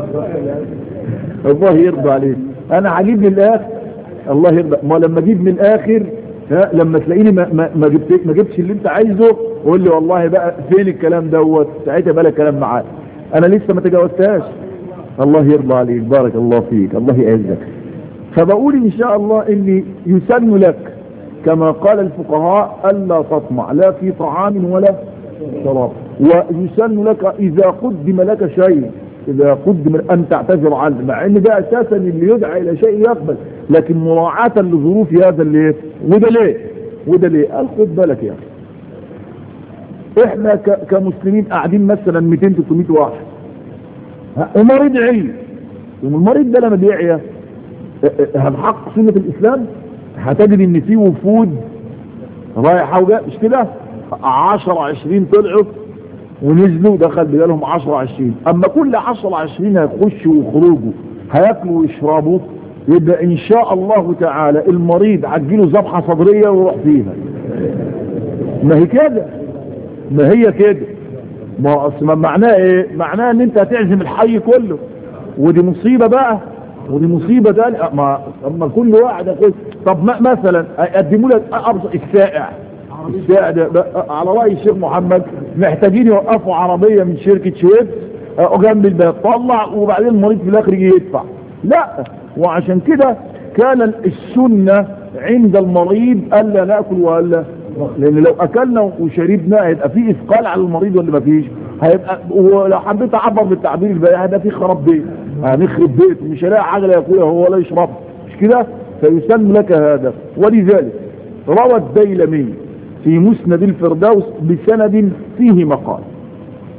الله يرضى عليك. انا هجيب من الاخر. الله يرضى. ما لما اجيب من الاخر لما تلاقيني ما جبتش اللي انت عايزه، قول لي والله بقى فين الكلام دوت، ساعتها بقى الكلام معاك. انا لسه ما تجاوزتهاش. الله يرضى عليك، بارك الله فيك، الله يعزك. فبقول ان شاء الله اني يسن لك كما قال الفقهاء ألا تطمع لا في طعام ولا شراب. ويسن لك إذا قدم لك شيء، إذا قدم أن تعتذر عنه، مع أن ده أساسا اللي يدعى إلى شيء يقبل، لكن مراعاة لظروف هذا اللي وده ليه قال خد بالك يا أخي، إحنا كمسلمين قاعدين مثلا 200-300 واحد ومريض عي، والمريض ده لما بيعيا هنحقق سنة الإسلام، هتجد ان في وفود رايحة وجاء، مش كده؟ 10-20 طلعوا ونزلوا، دخل بدالهم 10-20. اما كل 10-20 هيخشوا ويخرجوا هياكلوا ويشربوا، يبقى ان شاء الله تعالى المريض عجله ذبحة صدرية ويروح فيها. ما هي كده. ما اصلا معناه ايه؟ معناه ان انت هتعزم الحي كله، ودي مصيبة بقى، ودي مصيبة تانية. اما كل واحد يقول طب مثلا قدموا لك السائع ده على رأي الشيخ محمد محتاجين يوقفوا عربية من شركة شويبس جنب الباب، طلع وبعدين المريض في الاخر يجي يدفع. لا، وعشان كده كان السنة عند المريض الا ناكل والا، لان لو اكلنا وشربنا هيبقى في اثقال على المريض ولا ما فيش؟ هيبقى، ولو حبيت اعبر بالتعبير الباقي هيبقى في خراب بيت، هنخرب بيت مش هلاقي حاجه لا ياكلها هو ولا يشربها، مش كده؟ فيسن لك هذا. ولذلك روى الديلمي في مسند الفردوس بسند فيه مقال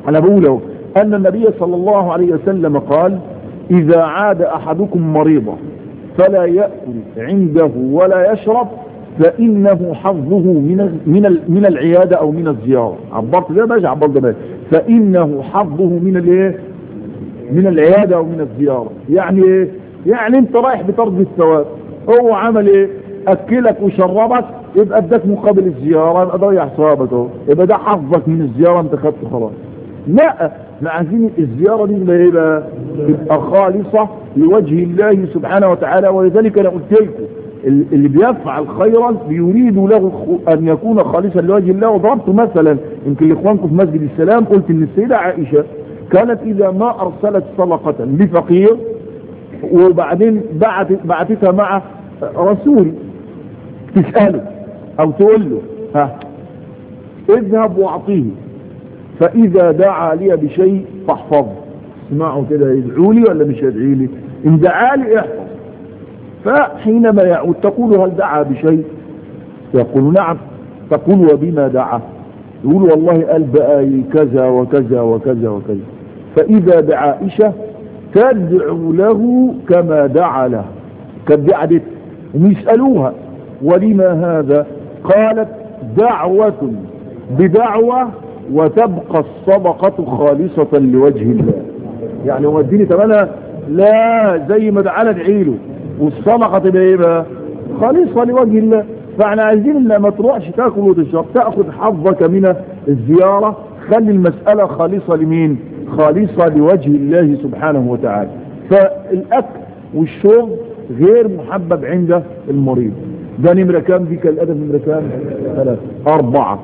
أنا بقوله أن النبي صلى الله عليه وسلم قال إذا عاد أحدكم مريضا فلا يأكل عنده ولا يشرب فإنه حظه من العيادة أو من الزيارة. عبرت ده باش عبرت ده باش. فإنه حظه من الايه؟ من العيادة أو من الزيارة. يعني ايه؟ يعني انت رايح بطرد الثواب، هو عمل ايه؟ أكلك وشربك، يبقى اداك مقابل الزيارة، يبقى ضيع ثوابك اهو، يبقى ده حظك من الزيارة انت خدته خلاص. لا، احنا عايزين الزيارة دي ايه بقى؟ تبقى خالصة لوجه الله سبحانه وتعالى. ولذلك انا قلت لكم اللي بيفعل خيرا بيريد له ان يكون خالصا لوجه الله. وضربت مثلا يمكن لاخوانكم في مسجد السلام، قلت ان السيدة عائشة كانت اذا ما ارسلت صدقة لفقير وبعدين بعتتها مع رسول تسأله او تقول له ها اذهب واعطيه فاذا دعا لي بشيء فاحفظه. اسمعوا كده، يدعو لي ولا مش يدعي لي؟ ان دعا لي احفظ. فحينما يعود تقول هل دعا بشيء؟ يقول نعم. تقول وبما دعا؟ يقول والله قال بقى كذا وكذا وكذا وكذا. فإذا بعائشة تدعو له كما دعا له، كانت دي عادتها. ويسألوها ولما هذا؟ قالت دعوة بدعوة وتبقى الصدقة خالصة لوجه الله. يعني هو اديني تمنى؟ لا، زي ما دعا ادعي له، والصدقة تبقى ايه بقى؟ خالصة لوجه الله. فاحنا عايزين ان ما تروحش تاكل وتشرب، تاخذ حظك من الزيارة. خلي المسألة خالصة لمين؟ خالصة لوجه الله سبحانه وتعالى. فالاكل والشرب غير محبب عند المريض. ده نمرة كام دي؟ كالادب نمرة كام؟ 3. 4.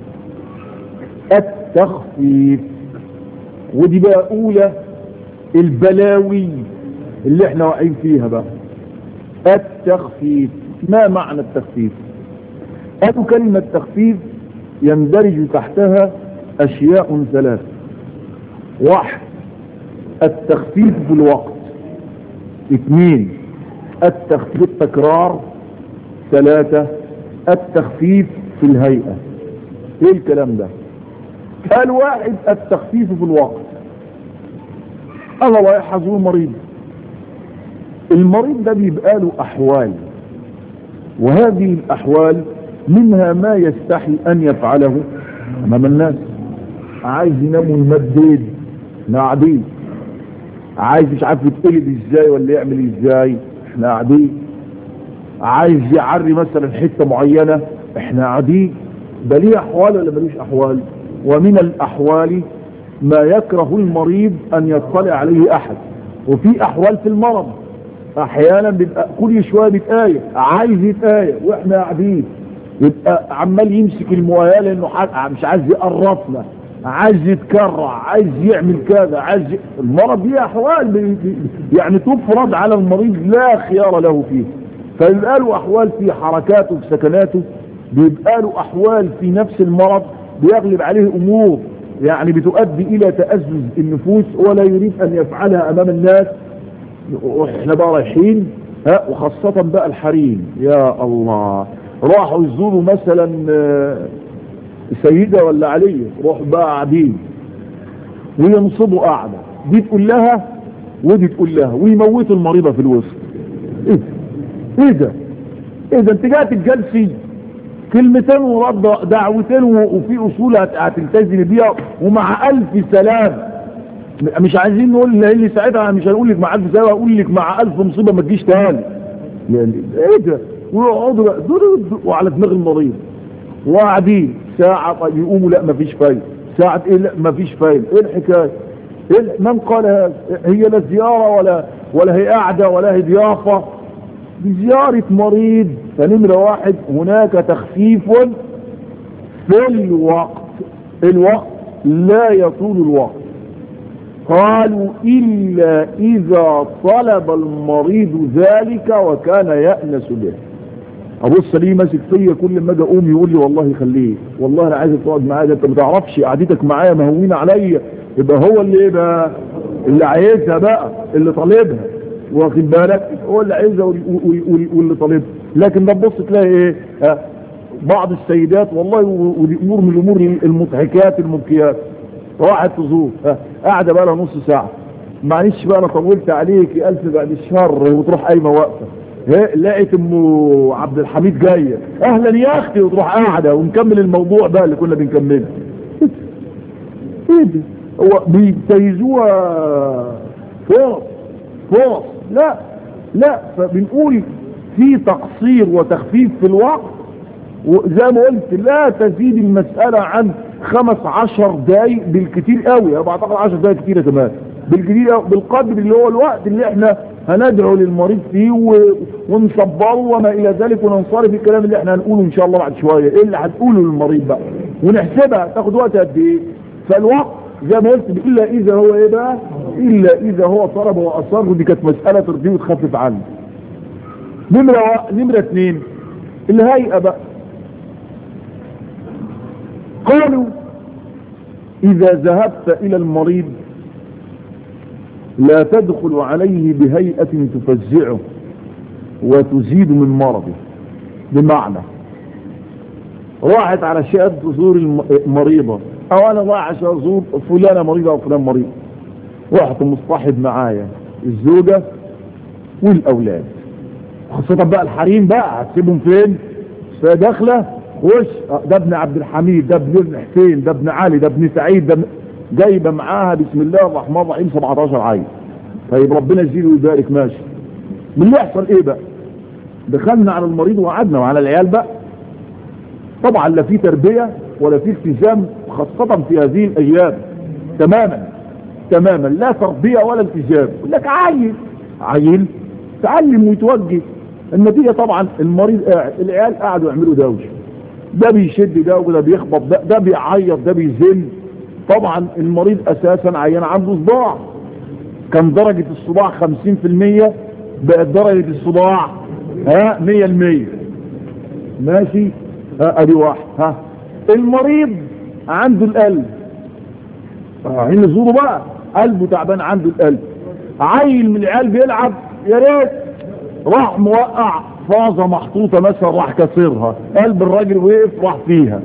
التخفيف. ودي بقى اولى البلاوي اللي احنا واقعين فيها بقى. التخفيف. ما معنى التخفيف؟ قالوا كلمة تخفيف يندرج تحتها اشياء 3. 1 التخفيف بالوقت. 2 التخفيف التكرار. 3 التخفيف في الهيئة. ايه الكلام ده؟ قال 1 التخفيف في الوقت. الله يحفظه مريض. المريض ده بيبقى له احوال، وهذه الاحوال منها ما يستحي ان يفعله امام الناس. عايز ينام ويمدد، احنا قاعدين. عايز مش عارف يتقلب ازاي ولا يعمل ازاي، احنا قاعدين. عايز يعري مثلا حته معينه، احنا قاعدين. ده ليه احوال ولا ملوش احوال؟ ومن الاحوال ما يكره المريض ان يطلع عليه احد. وفي احوال في المرض احيانا بيبقى كل شويه بيتآية، عايز يتآية واحنا قاعدين، يبقى عمال يمسك المواياه لانه مش عايز يقرفنا، عايز يتكرع، عايز يعمل كذا، المرض دي احوال يعني تفرض على المريض لا خيار له فيه. فبيبقى له احوال في حركاته في سكناته، بيبقى له احوال في نفس المرض بيغلب عليه امور يعني بتؤدي الى تأزز النفوس ولا يريد ان يفعلها امام الناس. واحنا بقى رايحين وخاصة بقى الحريم، يا الله، راحوا يزوروا مثلا سيدة ولا علية، روح بقى قاعدين وينصبوا قاعدة، دي تقول لها ودي تقول لها، ويموتوا المريضة في الوسط. ايه ده؟ ايه ده؟ انت جاي تتجلسي كلمتين ورد دعوتين وفي اصول هتلتزم بيها ومع الف سلام. مش عايزين نقول اللي ساعتها مش هنقول لك مع الف سلام، هقول لك مع الف مصيبه ما تجيش تاني. يعني ايه ده؟ ويقعدوا بقى وعلى دماغ المريض وقاعدين ساعه يقوموا لا مفيش فايده، ساعه ايه لا مفيش فايده. ايه الحكايه؟ إيه من قال هذا؟ هي لا زياره ولا هي قاعده ولا هي ضيافه، بزياره مريض. فنمره 1 هناك تخفيف في الوقت. الوقت لا يطول الوقت. قالوا إلا إذا طلب المريض ذلك وكان يأنس به. أبص ليه ماسك فيا كل ما اجي اقوم يقول لي والله خليه، والله انا عايزك تقعد معايا، ده انت ما تعرفش قعدتك معايا مهونة عليا. يبقى هو اللي ايه بقى؟ اللي عايزها بقى، اللي طالبها، واخد بالك؟ هو اللي عايزها واللي طالبها. لكن ده تبص تلاقي ايه؟ بعض السيدات والله ودي امور من الامور المضحكات المبكيات، راحت تزور قاعده بقى لها نص ساعه، معلش بقى انا طولت عليك الف بعد الشر، وتروح قايمه واقفه، لقيت ام عبد الحميد جايه، اهلا يا اختي، وتروح قاعده ونكمل الموضوع بقى اللي كنا بنكمله. ايه ده؟ هو بيجتيزوها فرص. لا فبنقول في تقصير وتخفيف في الوقت، وزي ما قلت لا تزيد المسألة عن 15 دقايق بالكتير قوي. انا بعتقد 10 دقايق كتيرة كمان بالكتير قوي، بالقدر اللي هو الوقت اللي احنا هندعو للمريض فيه ونصبره وما الى ذلك، وننصرف الكلام اللي احنا هنقوله ان شاء الله بعد شوية، ايه اللي هنقوله للمريض بقى ونحسبها تاخد وقت قد ايه. فالوقت زي ما قلت الا اذا هو ايه بقى، الا اذا هو طلب واصر، ودي كانت مسألة ترضيه وتخفف عنه. نمرة 2 الهيئة بقى. قالوا إذا ذهبت إلى المريض لا تدخل عليه بهيئة تفزعه وتزيد من مرضه. بمعنى راحت على شيء تزور المريضة، أو أنا رايح عشان أزور فلانة مريضة أو فلان مريض، رحت مصطحب معايا الزوجة والأولاد، خاصة بقى الحريم بقى هتسيبهم فين؟ فداخله وش ده ابن عبد الحميد، ده ابن حسين، ده ابن علي، ده ابن سعيد، ده جايبه معاها بسم الله الرحمن الرحيم 17 عيل. طيب ربنا يزيده ويبارك، ماشي. من اللي يحصل ايه بقى؟ دخلنا على المريض وقعدنا وعلى العيال بقى، طبعا لا في تربيه ولا في التزام، خاصه في هذه الايام تماما لا تربيه ولا التزام. يقول لك عيل تعلم ويتوجه. النتيجه طبعا المريض قاعد، العيال قاعدوا يعملوا دوشه، ده بيشد ده وده بيخبط ده بيعيط ده بيزن. طبعا المريض اساسا عيان عنده صداع، كان درجة الصداع 50% بقت درجة الصداع 100%. ماشي، ادي واحد. المريض عنده القلب، هنا زوره بقى قلبه تعبان، عنده القلب. عيل من العيال بيلعب يا ريت راح موقع فازة محطوطة مثلا راح كسرها، قلب الراجل وقف راح فيها.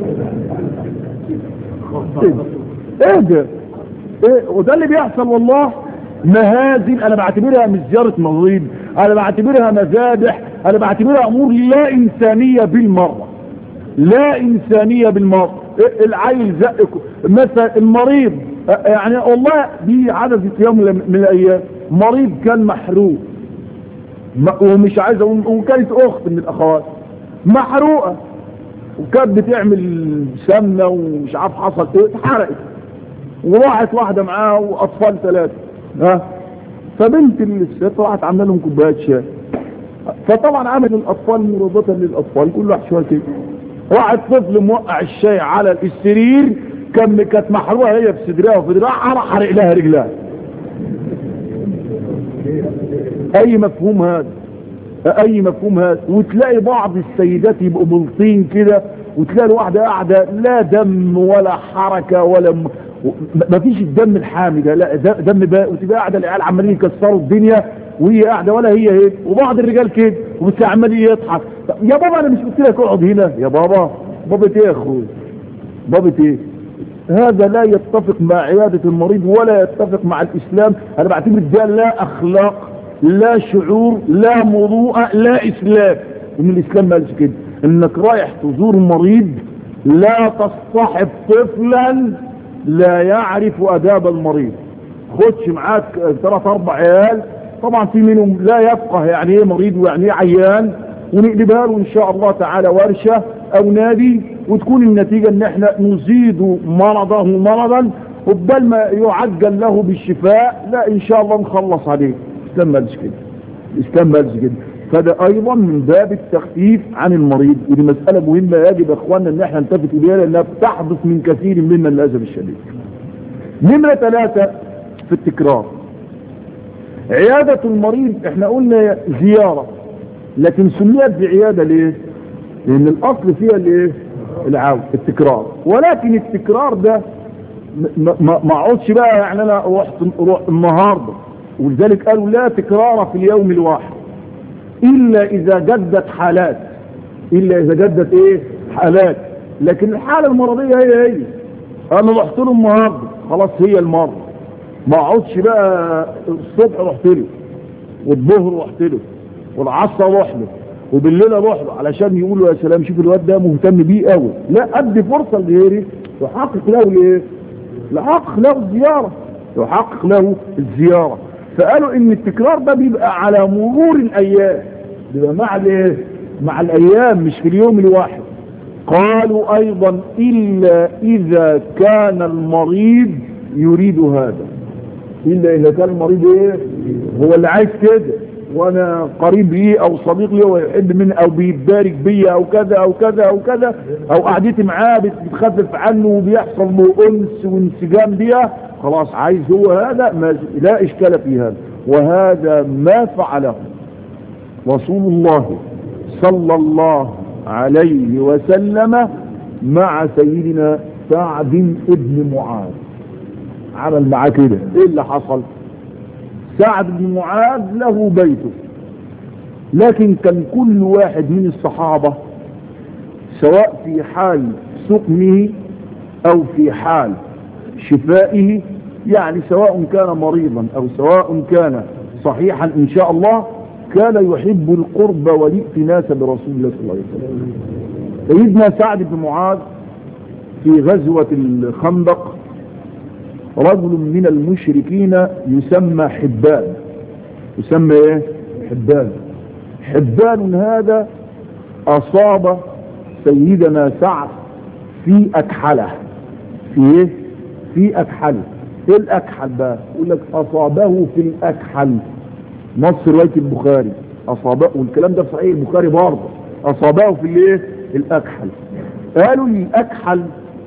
ايه ده؟ ايه وده اللي بيحصل والله. مهازل، انا بعتبرها مش زيارة مريض، انا بعتبرها مذابح، انا بعتبرها امور لا انسانية بالمرة، لا انسانية بالمرة. العيل زق مثلا المريض، يعني والله دي عدد يوم من الايام مريض كان محروق، ومش عايز اقول، وكانت اخت من الاخوات محروقه وكانت بتعمل سمنه ومش عارف حصل ايه، اتحرقت، وراحت واحده معاها واطفال 3. فبنت الست راحت عامله لهم كوبايه شاي، فطبعا عمل الاطفال مرضة للاطفال كل واحد شويه كده، راحت طفل موقع الشاي على السرير، كانت محروقه هي في صدرها وفي دراعها، راح حرق لها رجلها. اي مفهوم هذا؟ اي مفهوم هذا؟ وتلاقي بعض السيدات يبقوا ملطين كده، وتلاقي الواحده قاعده لا دم ولا حركه ولا مفيش الدم الحامي ده، لا دم بقى، وتبقى قاعده العيال عمالين يكسروا الدنيا وهي قاعده ولا هي وبعض الرجال كده وبس عمال يضحك. يا بابا انا مش قلت لك اقعد هنا يا بابا؟ بابا ايه يا اخويا؟ بابا ايه؟ هذا لا يتفق مع عيادة المريض ولا يتفق مع الإسلام. أنا بعتبر ده لا أخلاق، لا شعور، لا مروءة، لا إسلام. إن الإسلام ما قالش كده، إنك رايح تزور مريض لا تصطحب طفلا لا يعرف أداب المريض. خدش معاك 3-4 عيال، طبعا في منهم لا يفقه يعني ايه مريض ويعني ايه عيان، ونقلبها له ان شاء الله تعالى ورشة او نادي، وتكون النتيجة ان احنا نزيد مرضه مرضا، وبدل ما يعجل له بالشفاء لا ان شاء الله نخلص عليه. الاسلام ما قالش كده، الاسلام ما قالش كده. فده ايضا من باب التخفيف عن المريض، ودي مسألة مهمة يجب اخواننا ان احنا نلتفت اليها، لانها بتحدث من كثير منا للاسف الشديد. نمرة 3 في التكرار، عيادة المريض احنا قلنا زيارة، لكن سميت بعيادة ليه؟ لان الاصل فيها الايه؟ العودة، التكرار. ولكن التكرار ده ما عودش بقى يعني انا روح النهاردة، ولذلك قالوا لا تكرار في اليوم الواحد الا اذا جدت حالات، الا اذا جدت ايه؟ حالات. لكن الحالة المرضية هي انا رحت له النهارده خلاص هي المره، ما اقعدش بقى الصبح رحت له والظهر رحت له والعصر اروح له وبالليل اروح له علشان يقولوا يا سلام شوف الواد ده مهتم بيه قوي. لا، ادي فرصه لغيري يحقق له الايه؟ يحقق له الزياره، يحقق له الزياره. فقالوا ان التكرار ده بيبقى على مرور الايام، بيبقى مع الايه؟ مع الايام مش في اليوم الواحد. قالوا ايضا الا اذا كان المريض يريد هذا، الا اذا كان المريض ايه؟ هو اللي عايز كده، وانا قريب ليه او صديق ليه ويحب مني او بيتبارك بيا او كذا او كذا او كذا، او قعدتي معاه بتخفف عنه وبيحصل له انس وانسجام بيها، خلاص عايز هو هذا، ما لا اشكال في هذا. وهذا ما فعله رسول الله صلى الله عليه وسلم مع سيدنا سعد بن معاذ. عمل معاه كده. ايه اللي حصل؟ سعد بن معاذ له بيته، لكن كان كل واحد من الصحابة سواء في حال سقمه او في حال شفائه، يعني سواء كان مريضا او سواء كان صحيحا ان شاء الله، كان يحب القرب والائتناس برسول الله صلى الله عليه وسلم. سيدنا سعد بن معاذ في غزوة الخندق رجل من المشركين يسمى حبان. يسمى ايه؟ حبان. حبان هذا اصاب سيدنا سعد في اكحله. في ايه؟ في اكحله. ايه الاكحل بقى؟ يقول لك اصابه في الاكحل. نص روايه البخاري اصابه، والكلام ده في صحيح البخاري برضه، اصابه في الايه؟ الاكحل. قالوا الاكحل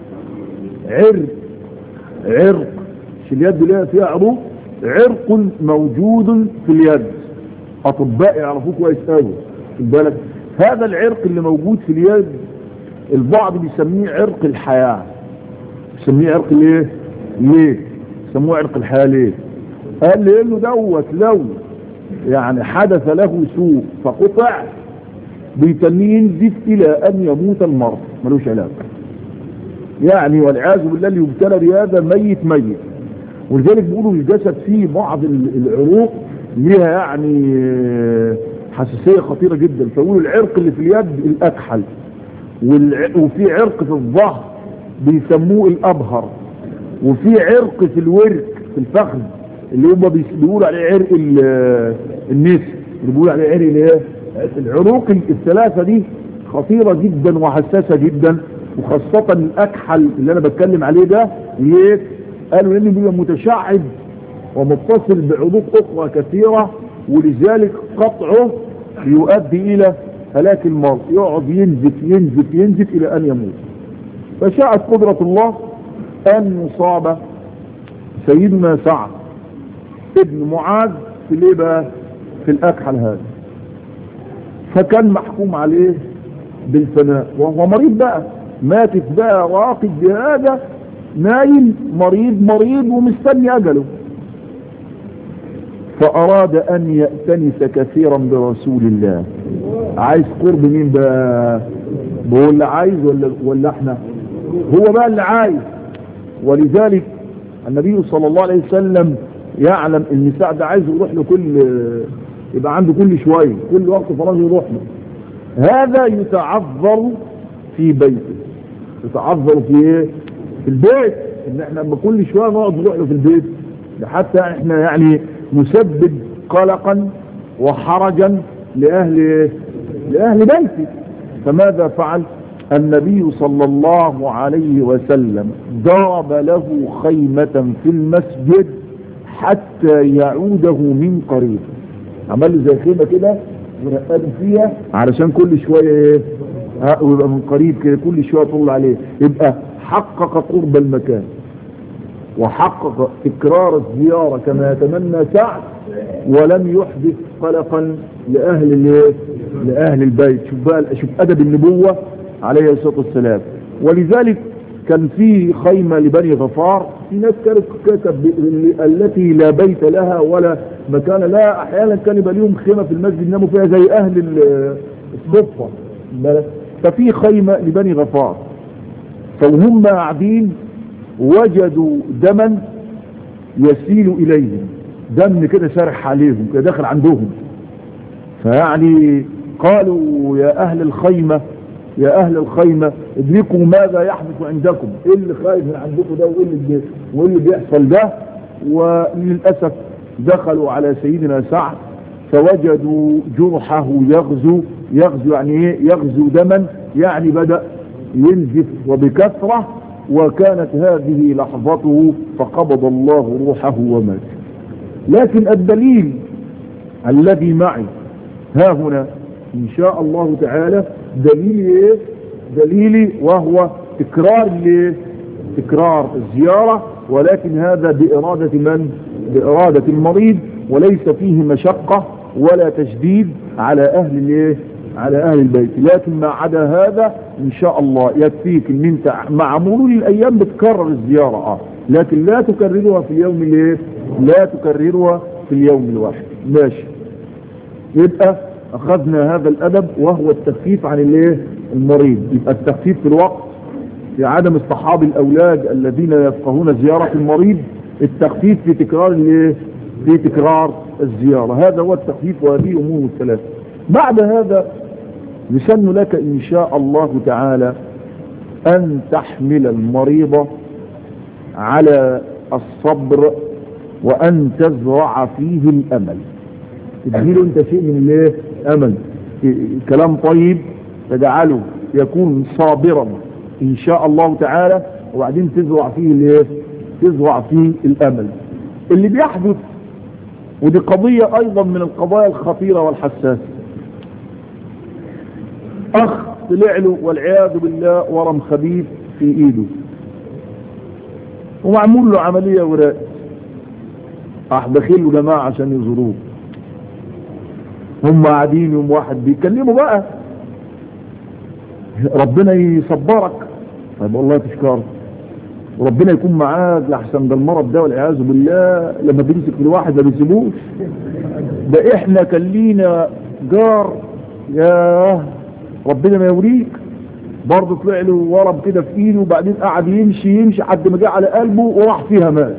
عرق مش اليد ليها فيها عروق، عرق موجود في اليد. اطباء يعرفوه كويس قوي. خد بالك، هذا العرق اللي موجود في اليد البعض بيسميه عرق الحياه. بيسميه عرق الايه؟ ليه سموه عرق الحياه؟ ليه؟ قال لانه دوت لو يعني حدث له سوء فقطع بيتنيه ينزف الى ان يموت المرض، ملوش علاج يعني، والعياذ بالله اللي يبتلى بهذا ميت. ولذلك بيقولوا الجسد فيه بعض العروق ليها يعني حساسيه خطيره جدا، فيقولوا العرق اللي في اليد الاكحل، وفي عرق في الظهر بيسموه الابهر، وفي عرق في الورك في الفخذ اللي هم بيقولوا عليه عرق النسر، اللي بيقولوا عليه عرق الايه؟ العروق الثلاثه دي خطيره جدا وحساسه جدا، وخاصه الاكحل اللي انا بتكلم عليه ده. ليه؟ قالوا انه بيبقى متشعب ومتصل بعروق اخرى كثيره، ولذلك قطعه يؤدي الى هلاك المرء، يقعد ينزف الى ان يموت. فشاءت قدره الله ان يصاب سيدنا سعد ابن معاذ في الايه بقى؟ في الاكحل هذا. فكان محكوم عليه بالفناء وهو مريض بقى، ماتت بقى راقد بهذا، نايم مريض ومستني اجله. فاراد ان يأتنس كثيرا برسول الله. عايز قرب مين بقى؟ هو اللي عايز ولا احنا؟ هو بقى اللي عايز. ولذلك النبي صلى الله عليه وسلم يعلم ان سعد عايز يروح له يبقى عنده كل شويه، كل وقت فراغ يروح له. هذا يتعذر في بيته. يتعذر في ايه؟ في البيت، ان احنا لما كل شويه نقعد نروح له في البيت، حتى احنا يعني نسبب قلقا وحرجا لاهل بيته. فماذا فعل النبي صلى الله عليه وسلم؟ ضرب له خيمة في المسجد حتى يعوده من قريب. عمل له زي خيمة كده ونقله فيها علشان كل شوية ايه؟ ويبقى من قريب كده كل شوية طول عليه، يبقى حقق قرب المكان وحقق تكرار الزيارة كما يتمنى سعد، ولم يحدث قلقا لأهل البيت. شوف أدب النبوة عليه الصلاة والسلام. ولذلك كان في خيمة لبني غفار، في ناس كانت التي لا بيت لها ولا مكان لها، أحيانا كان يبقى لهم خيمة في المسجد يناموا فيها زي أهل الصفة. ففي خيمة لبني غفار، فهم قاعدين وجدوا دما يسيل إليهم، دم كده سارح عليهم كده داخل عندهم. فيعني قالوا يا أهل الخيمة يا أهل الخيمة ادركوا ماذا يحدث عندكم، إيه اللي خايف من عندكم ده وإيه اللي بيحصل ده. وللأسف دخلوا على سيدنا سعد فوجدوا جرحه يغزو يعني ايه يغزو دما، يعني بدأ ينزف وبكثرة، وكانت هذه لحظته فقبض الله روحه ومات. لكن الدليل الذي معي ها هنا إن شاء الله تعالى دليلي وهو تكرار الزيارة، ولكن هذا بإرادة من؟ بإرادة المريض، وليس فيه مشقة ولا تشديد على أهل البيت. لكن ما عدا هذا إن شاء الله يكفيك إن أنت مع مرور الأيام بتكرر الزيارة لكن لا تكررها في اليوم الواحد. ماشي، يبقى أخذنا هذا الأدب وهو التخفيف عن المريض. يبقى التخفيف في الوقت، في عدم اصطحاب الأولاد الذين يفقهون زيارة المريض، التخفيف في تكرار الزيارة. هذا هو التخفيف، وهذه أمور الثلاثة. بعد هذا يسن لك إن شاء الله تعالى أن تحمل المريض على الصبر وأن تزرع فيه الأمل. تديله أنت شيء من أمل، كلام طيب تجعله يكون صابرا إن شاء الله تعالى، وبعدين تزرع فيه الأمل. اللي بيحدث، ودي قضية أيضا من القضايا الخطيرة والحساسة، أخ طلع له والعياذ بالله ورم خبيث في إيده ومعمول له عملية وراء، داخل له جماعة عشان يزوروه، هم قاعدين يوم واحد بيتكلموا بقى ربنا يصبرك، طيب والله تشكر وربنا يكون معاك لحسن ده المرض ده والعياذ بالله لما بيمسك في الواحد ما بيسيبوش. ده احنا كان لينا جار يا ربنا ما يوريك برضه طلع له ورم كده في ايده، وبعدين قعد يمشي لحد ما جه على قلبه وراح فيها مات.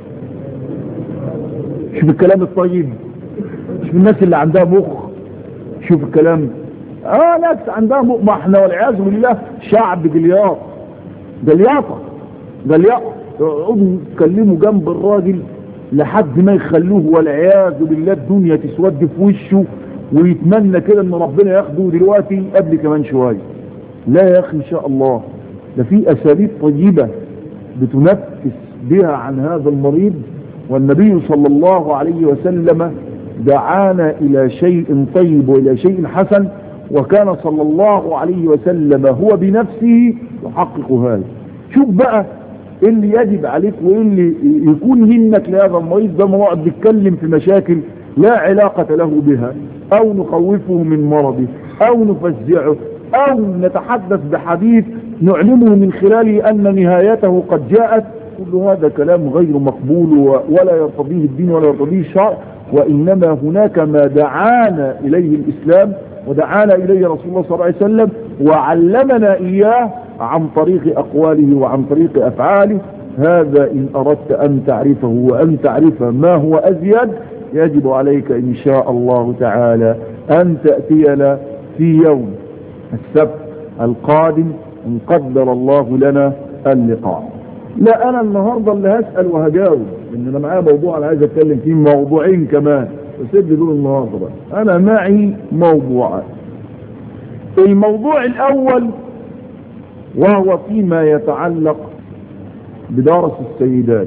شوف الكلام الطيب، شوف الناس اللي عندها مخ، شوف الكلام. ناس عندها مخ، ما احنا والعياذ بالله شعب جلياطة يقعدوا يتكلموا جنب الراجل لحد ما يخلوه والعياذ بالله الدنيا تسود في وشه، ويتمنى كده ان ربنا ياخده دلوقتي قبل كمان شويه. لا يا اخي ان شاء الله ده في اساليب طيبه بتنفس بها عن هذا المريض، والنبي صلى الله عليه وسلم دعانا الى شيء طيب والى شيء حسن، وكان صلى الله عليه وسلم هو بنفسه يحقق هذا. شوف بقى اللي يجب عليك واللي يكون منك لهذا المريض ده، ما نقعد نتكلم في مشاكل لا علاقة له بها، او نخوفه من مرضه، او نفزعه، او نتحدث بحديث نعلمه من خلاله ان نهايته قد جاءت. كل هذا كلام غير مقبول ولا يرتضيه الدين ولا يرتضيه الشرع، وانما هناك ما دعانا اليه الاسلام ودعانا اليه رسول الله صلى الله عليه وسلم وعلمنا اياه عن طريق اقواله وعن طريق افعاله. هذا ان اردت ان تعرفه وان تعرف ما هو ازيد، يجب عليك ان شاء الله تعالى ان تأتينا في يوم السبت القادم ان قدر الله لنا اللقاء. لا انا النهاردة اللي هسأل وهجاوب، ان انا معايا موضوع انا عايز اتكلم فيه، موضوعين كمان بسيب دول النهاردة بقى. انا معي موضوعات. الموضوع الاول وهو فيما يتعلق بدرس السيدات.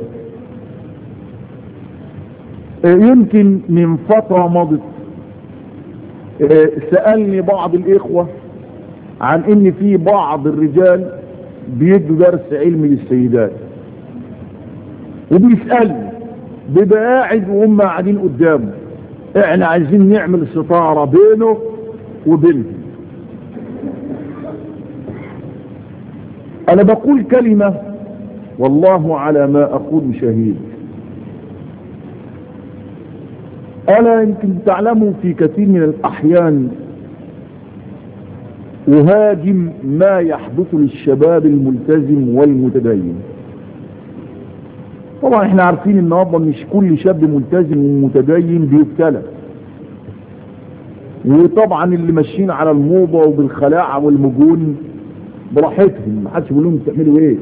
يمكن من فترة مضت سألني بعض الإخوة عن ان في بعض الرجال بيدوا درس علمي للسيدات، وبيسألني بيبقى قاعد وهم قاعدين قدامه، احنا عايزين نعمل ستارة بينه وبينهم. انا بقول كلمة والله على ما اقول شهيد. انا يمكن تعلموا في كثير من الاحيان أهاجم ما يحدث للشباب الملتزم والمتدين، طبعا احنا عارفين النهارده مش كل شاب ملتزم ومتدين بيبتلى، وطبعا اللي ماشيين على الموضة وبالخلاعة والمجون براحتهم، ما حدش بيقول لهم تعملوا ايه.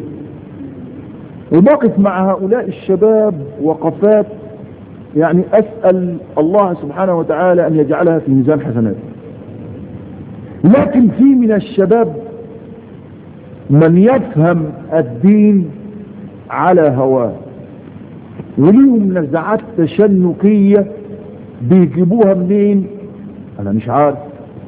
وبقف مع هؤلاء الشباب وقفات يعني اسأل الله سبحانه وتعالى ان يجعلها في ميزان حسنات. لكن في من الشباب من يفهم الدين على هواه، وليهم نزعات تشنكية بيجيبوها منين انا مش عارف.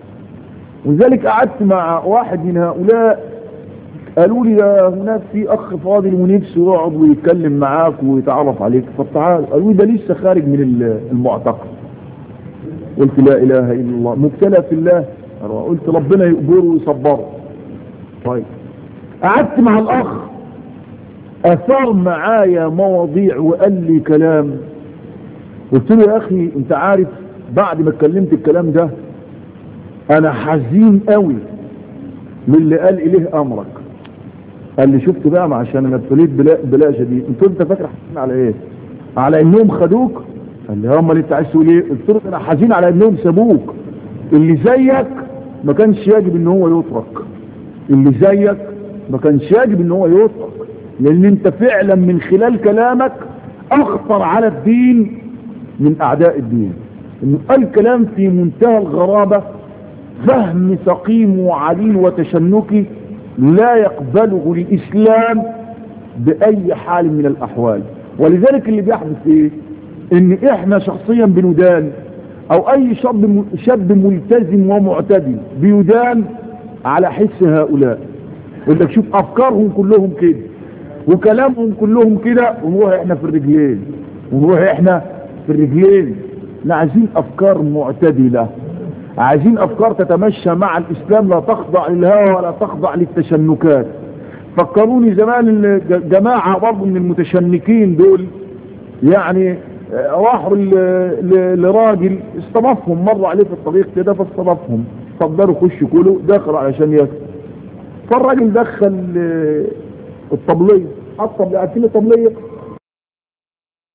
ولذلك قعدت مع واحد من هؤلاء قالوا لي ده هناك في اخ فاضل ونفسه يقعد ويتكلم معاك ويتعرف عليك فتعال. قالوا لي ده لسه خارج من المعتقل. قلت لا اله الا الله، مبتلى في الله. قلت ربنا يقبره ويصبره. طيب قعدت مع الاخ اثار معايا مواضيع وقال لي كلام. قلت له يا اخي انت عارف بعد ما اتكلمت الكلام ده انا حزين قوي من اللي قال اليه امرك. قال لي شفت بقى عشان انا ابتليت بلاء شديد. انت فاكر حزين على ايه؟ على انهم خدوك؟ قال لي هم اللي انت عايز تقول ايه؟ قلت له انا حزين على انهم سابوك. اللي زيك ما كانش يجب ان هو يترك، اللي زيك ما كانش يجب ان هو يترك، لان انت فعلا من خلال كلامك اخطر على الدين من اعداء الدين. انه قال كلام في منتهى الغرابة، فهم سقيم وعليل وتشنكي لا يقبله الاسلام باي حال من الاحوال. ولذلك اللي بيحدث ايه؟ ان احنا شخصيا بندان، او اي شاب ملتزم ومعتدل بيدان على حس هؤلاء. يقول لك شوف افكارهم كلهم كده وكلامهم كلهم كده، ونروح احنا في الرجلين ونروح احنا في الرجلين. احنا عايزين افكار معتدلة، عايزين افكار تتمشى مع الاسلام، لا تخضع للهوى ولا تخضع للتشنكات. فكروني زمان الجماعة برضه من المتشنكين دول، يعني راحوا لراجل استضافهم، مر عليه في الطريق كده فاستضافهم، فضلوا خشوا كله، دخل علشان ياكل. فالراجل دخل الطبلية، حط عارفين الطبلية